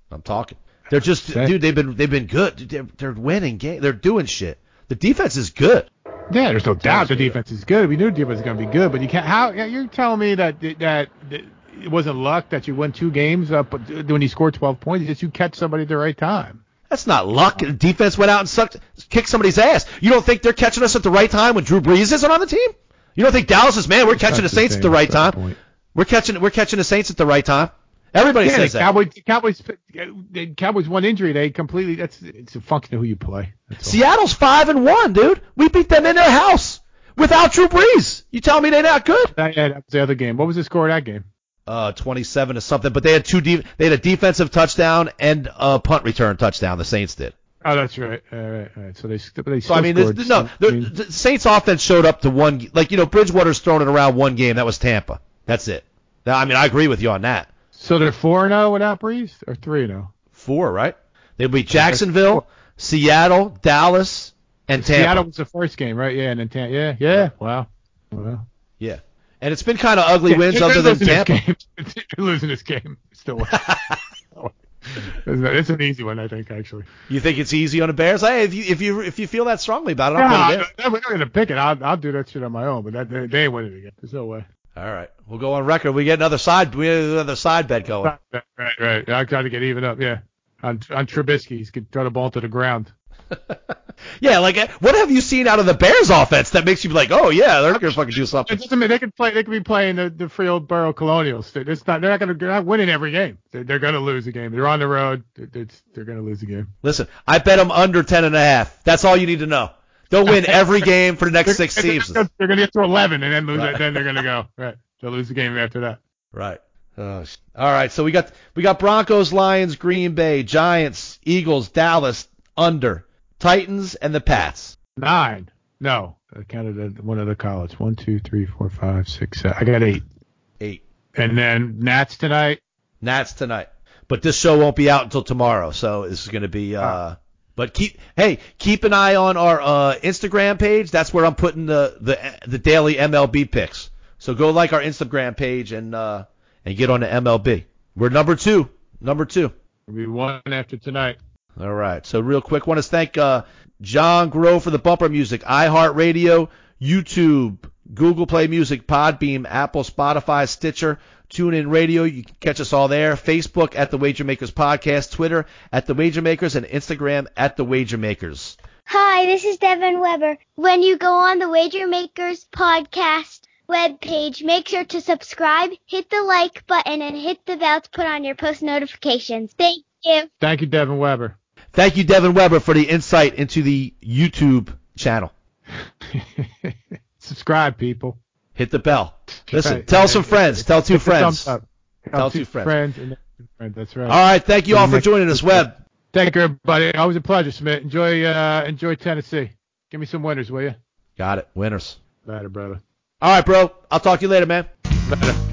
Speaker 3: I'm talking. They're just,
Speaker 4: Same.
Speaker 3: dude. They've been they've been good. Dude, they're, they're winning game. They're doing shit. The defense is good.
Speaker 4: Yeah, there's no doubt the defense is good. We knew the defense was going to be good, but you can't. How yeah, you're telling me that that, that it wasn't luck that you won two games up when you scored twelve points? It's just you catch somebody at the right time.
Speaker 3: That's not luck. The defense went out and sucked, kicked somebody's ass. You don't think they're catching us at the right time when Drew Brees isn't on the team? You don't think Dallas is, man, we're catching the Saints at the right time. We're catching we're catching the Saints at the right time. Everybody
Speaker 4: yeah,
Speaker 3: says
Speaker 4: the
Speaker 3: that.
Speaker 4: Cowboys, Cowboys, the Cowboys one injury. They completely. That's it's a function of who you play.
Speaker 3: Seattle's five and one, dude. We beat them in their house without Drew Brees. You tell me they're not good?
Speaker 4: That, yeah, that was the other game. What was the score of that game?
Speaker 3: Uh, twenty-seven to something. But they had two. De- they had a defensive touchdown and a punt return touchdown. The Saints did.
Speaker 4: Oh, that's right. All right, all right. So they, they
Speaker 3: so I mean, no, the, I mean, the Saints offense showed up to one. Like you know, Bridgewater's thrown it around one game. That was Tampa. That's it. Now, I mean, I agree with you on that.
Speaker 4: So they're four and zero without Brees, or three and zero?
Speaker 3: Four, right? They'll beat Jacksonville, Seattle, Dallas, and Tampa.
Speaker 4: Seattle was the first game, right? Yeah, and then Tampa. Yeah, yeah. Wow. Wow.
Speaker 3: Yeah, and it's been kind of ugly
Speaker 4: yeah,
Speaker 3: wins other than Tampa.
Speaker 4: They're losing this game still. It's an easy one, I think, actually.
Speaker 3: You think it's easy on the Bears? Hey, if you if you if you feel that strongly about it,
Speaker 4: I'll
Speaker 3: I'll
Speaker 4: no,
Speaker 3: put it in.
Speaker 4: I'm not going to pick it. I'll I'll do that shit on my own, but that, they, they ain't winning it again. There's no way.
Speaker 3: All right, we'll go on record. We get another side. We get another side bet going.
Speaker 4: Right, right. right. I got to get even up. Yeah, on on Trubisky, he's going to throw the ball to the ground.
Speaker 3: Yeah, like what have you seen out of the Bears offense that makes you be like, oh yeah, they're gonna fucking do something?
Speaker 4: It doesn't mean they can play. They could be playing the the Freehold-Borough Colonials. It's not. They're not gonna. They're not winning every game. They're, they're gonna lose a game. They're on the road. It's, they're gonna lose a game.
Speaker 3: Listen, I bet them under ten and a half. That's all you need to know. They'll win every game for the next six seasons.
Speaker 4: They're, they're gonna get to eleven and then lose. Right. Then they're gonna go. Right. They'll lose the game after that.
Speaker 3: Right. Oh, all right. So we got we got Broncos, Lions, Green Bay, Giants, Eagles, Dallas under. Titans and the Pats.
Speaker 4: Nine. No. I counted one of the college. One, two, three, four, five, six, seven. I got eight.
Speaker 3: Eight.
Speaker 4: And then Nats tonight.
Speaker 3: Nats tonight. But this show won't be out until tomorrow, so this is going to be. Uh, oh. But keep hey keep an eye on our uh, Instagram page. That's where I'm putting the the the daily M L B picks. So go like our Instagram page and uh, and get on the M L B. We're number two. Number two.
Speaker 4: We'll be one after tonight.
Speaker 3: All right. So real quick, want to thank uh, John Groh for the bumper music, iHeartRadio, YouTube, Google Play Music, Podbeam, Apple, Spotify, Stitcher, TuneIn Radio. You can catch us all there. Facebook at The Wager Makers Podcast, Twitter at The Wager Makers, and Instagram at The Wager Makers.
Speaker 5: Hi, this is Devin Weber. When you go on The Wager Makers Podcast webpage, make sure to subscribe, hit the like button, and hit the bell to put on your post notifications. Thank you.
Speaker 4: Thank you, Devin Weber.
Speaker 3: Thank you, Devin Weber, for the insight into the YouTube channel.
Speaker 4: Subscribe, people.
Speaker 3: Hit the bell. Listen, right. tell some friends. Tell two friends.
Speaker 4: Tell,
Speaker 3: tell
Speaker 4: two,
Speaker 3: two friends.
Speaker 4: friends, and friends. That's right.
Speaker 3: All right. Thank you all for joining us, Webb.
Speaker 4: Thank you, everybody. Always a pleasure, Smith. Enjoy, uh, enjoy Tennessee. Give me some winners, will you?
Speaker 3: Got it. Winners.
Speaker 4: Later, brother.
Speaker 3: All right, bro. I'll talk to you later, man.
Speaker 4: Later.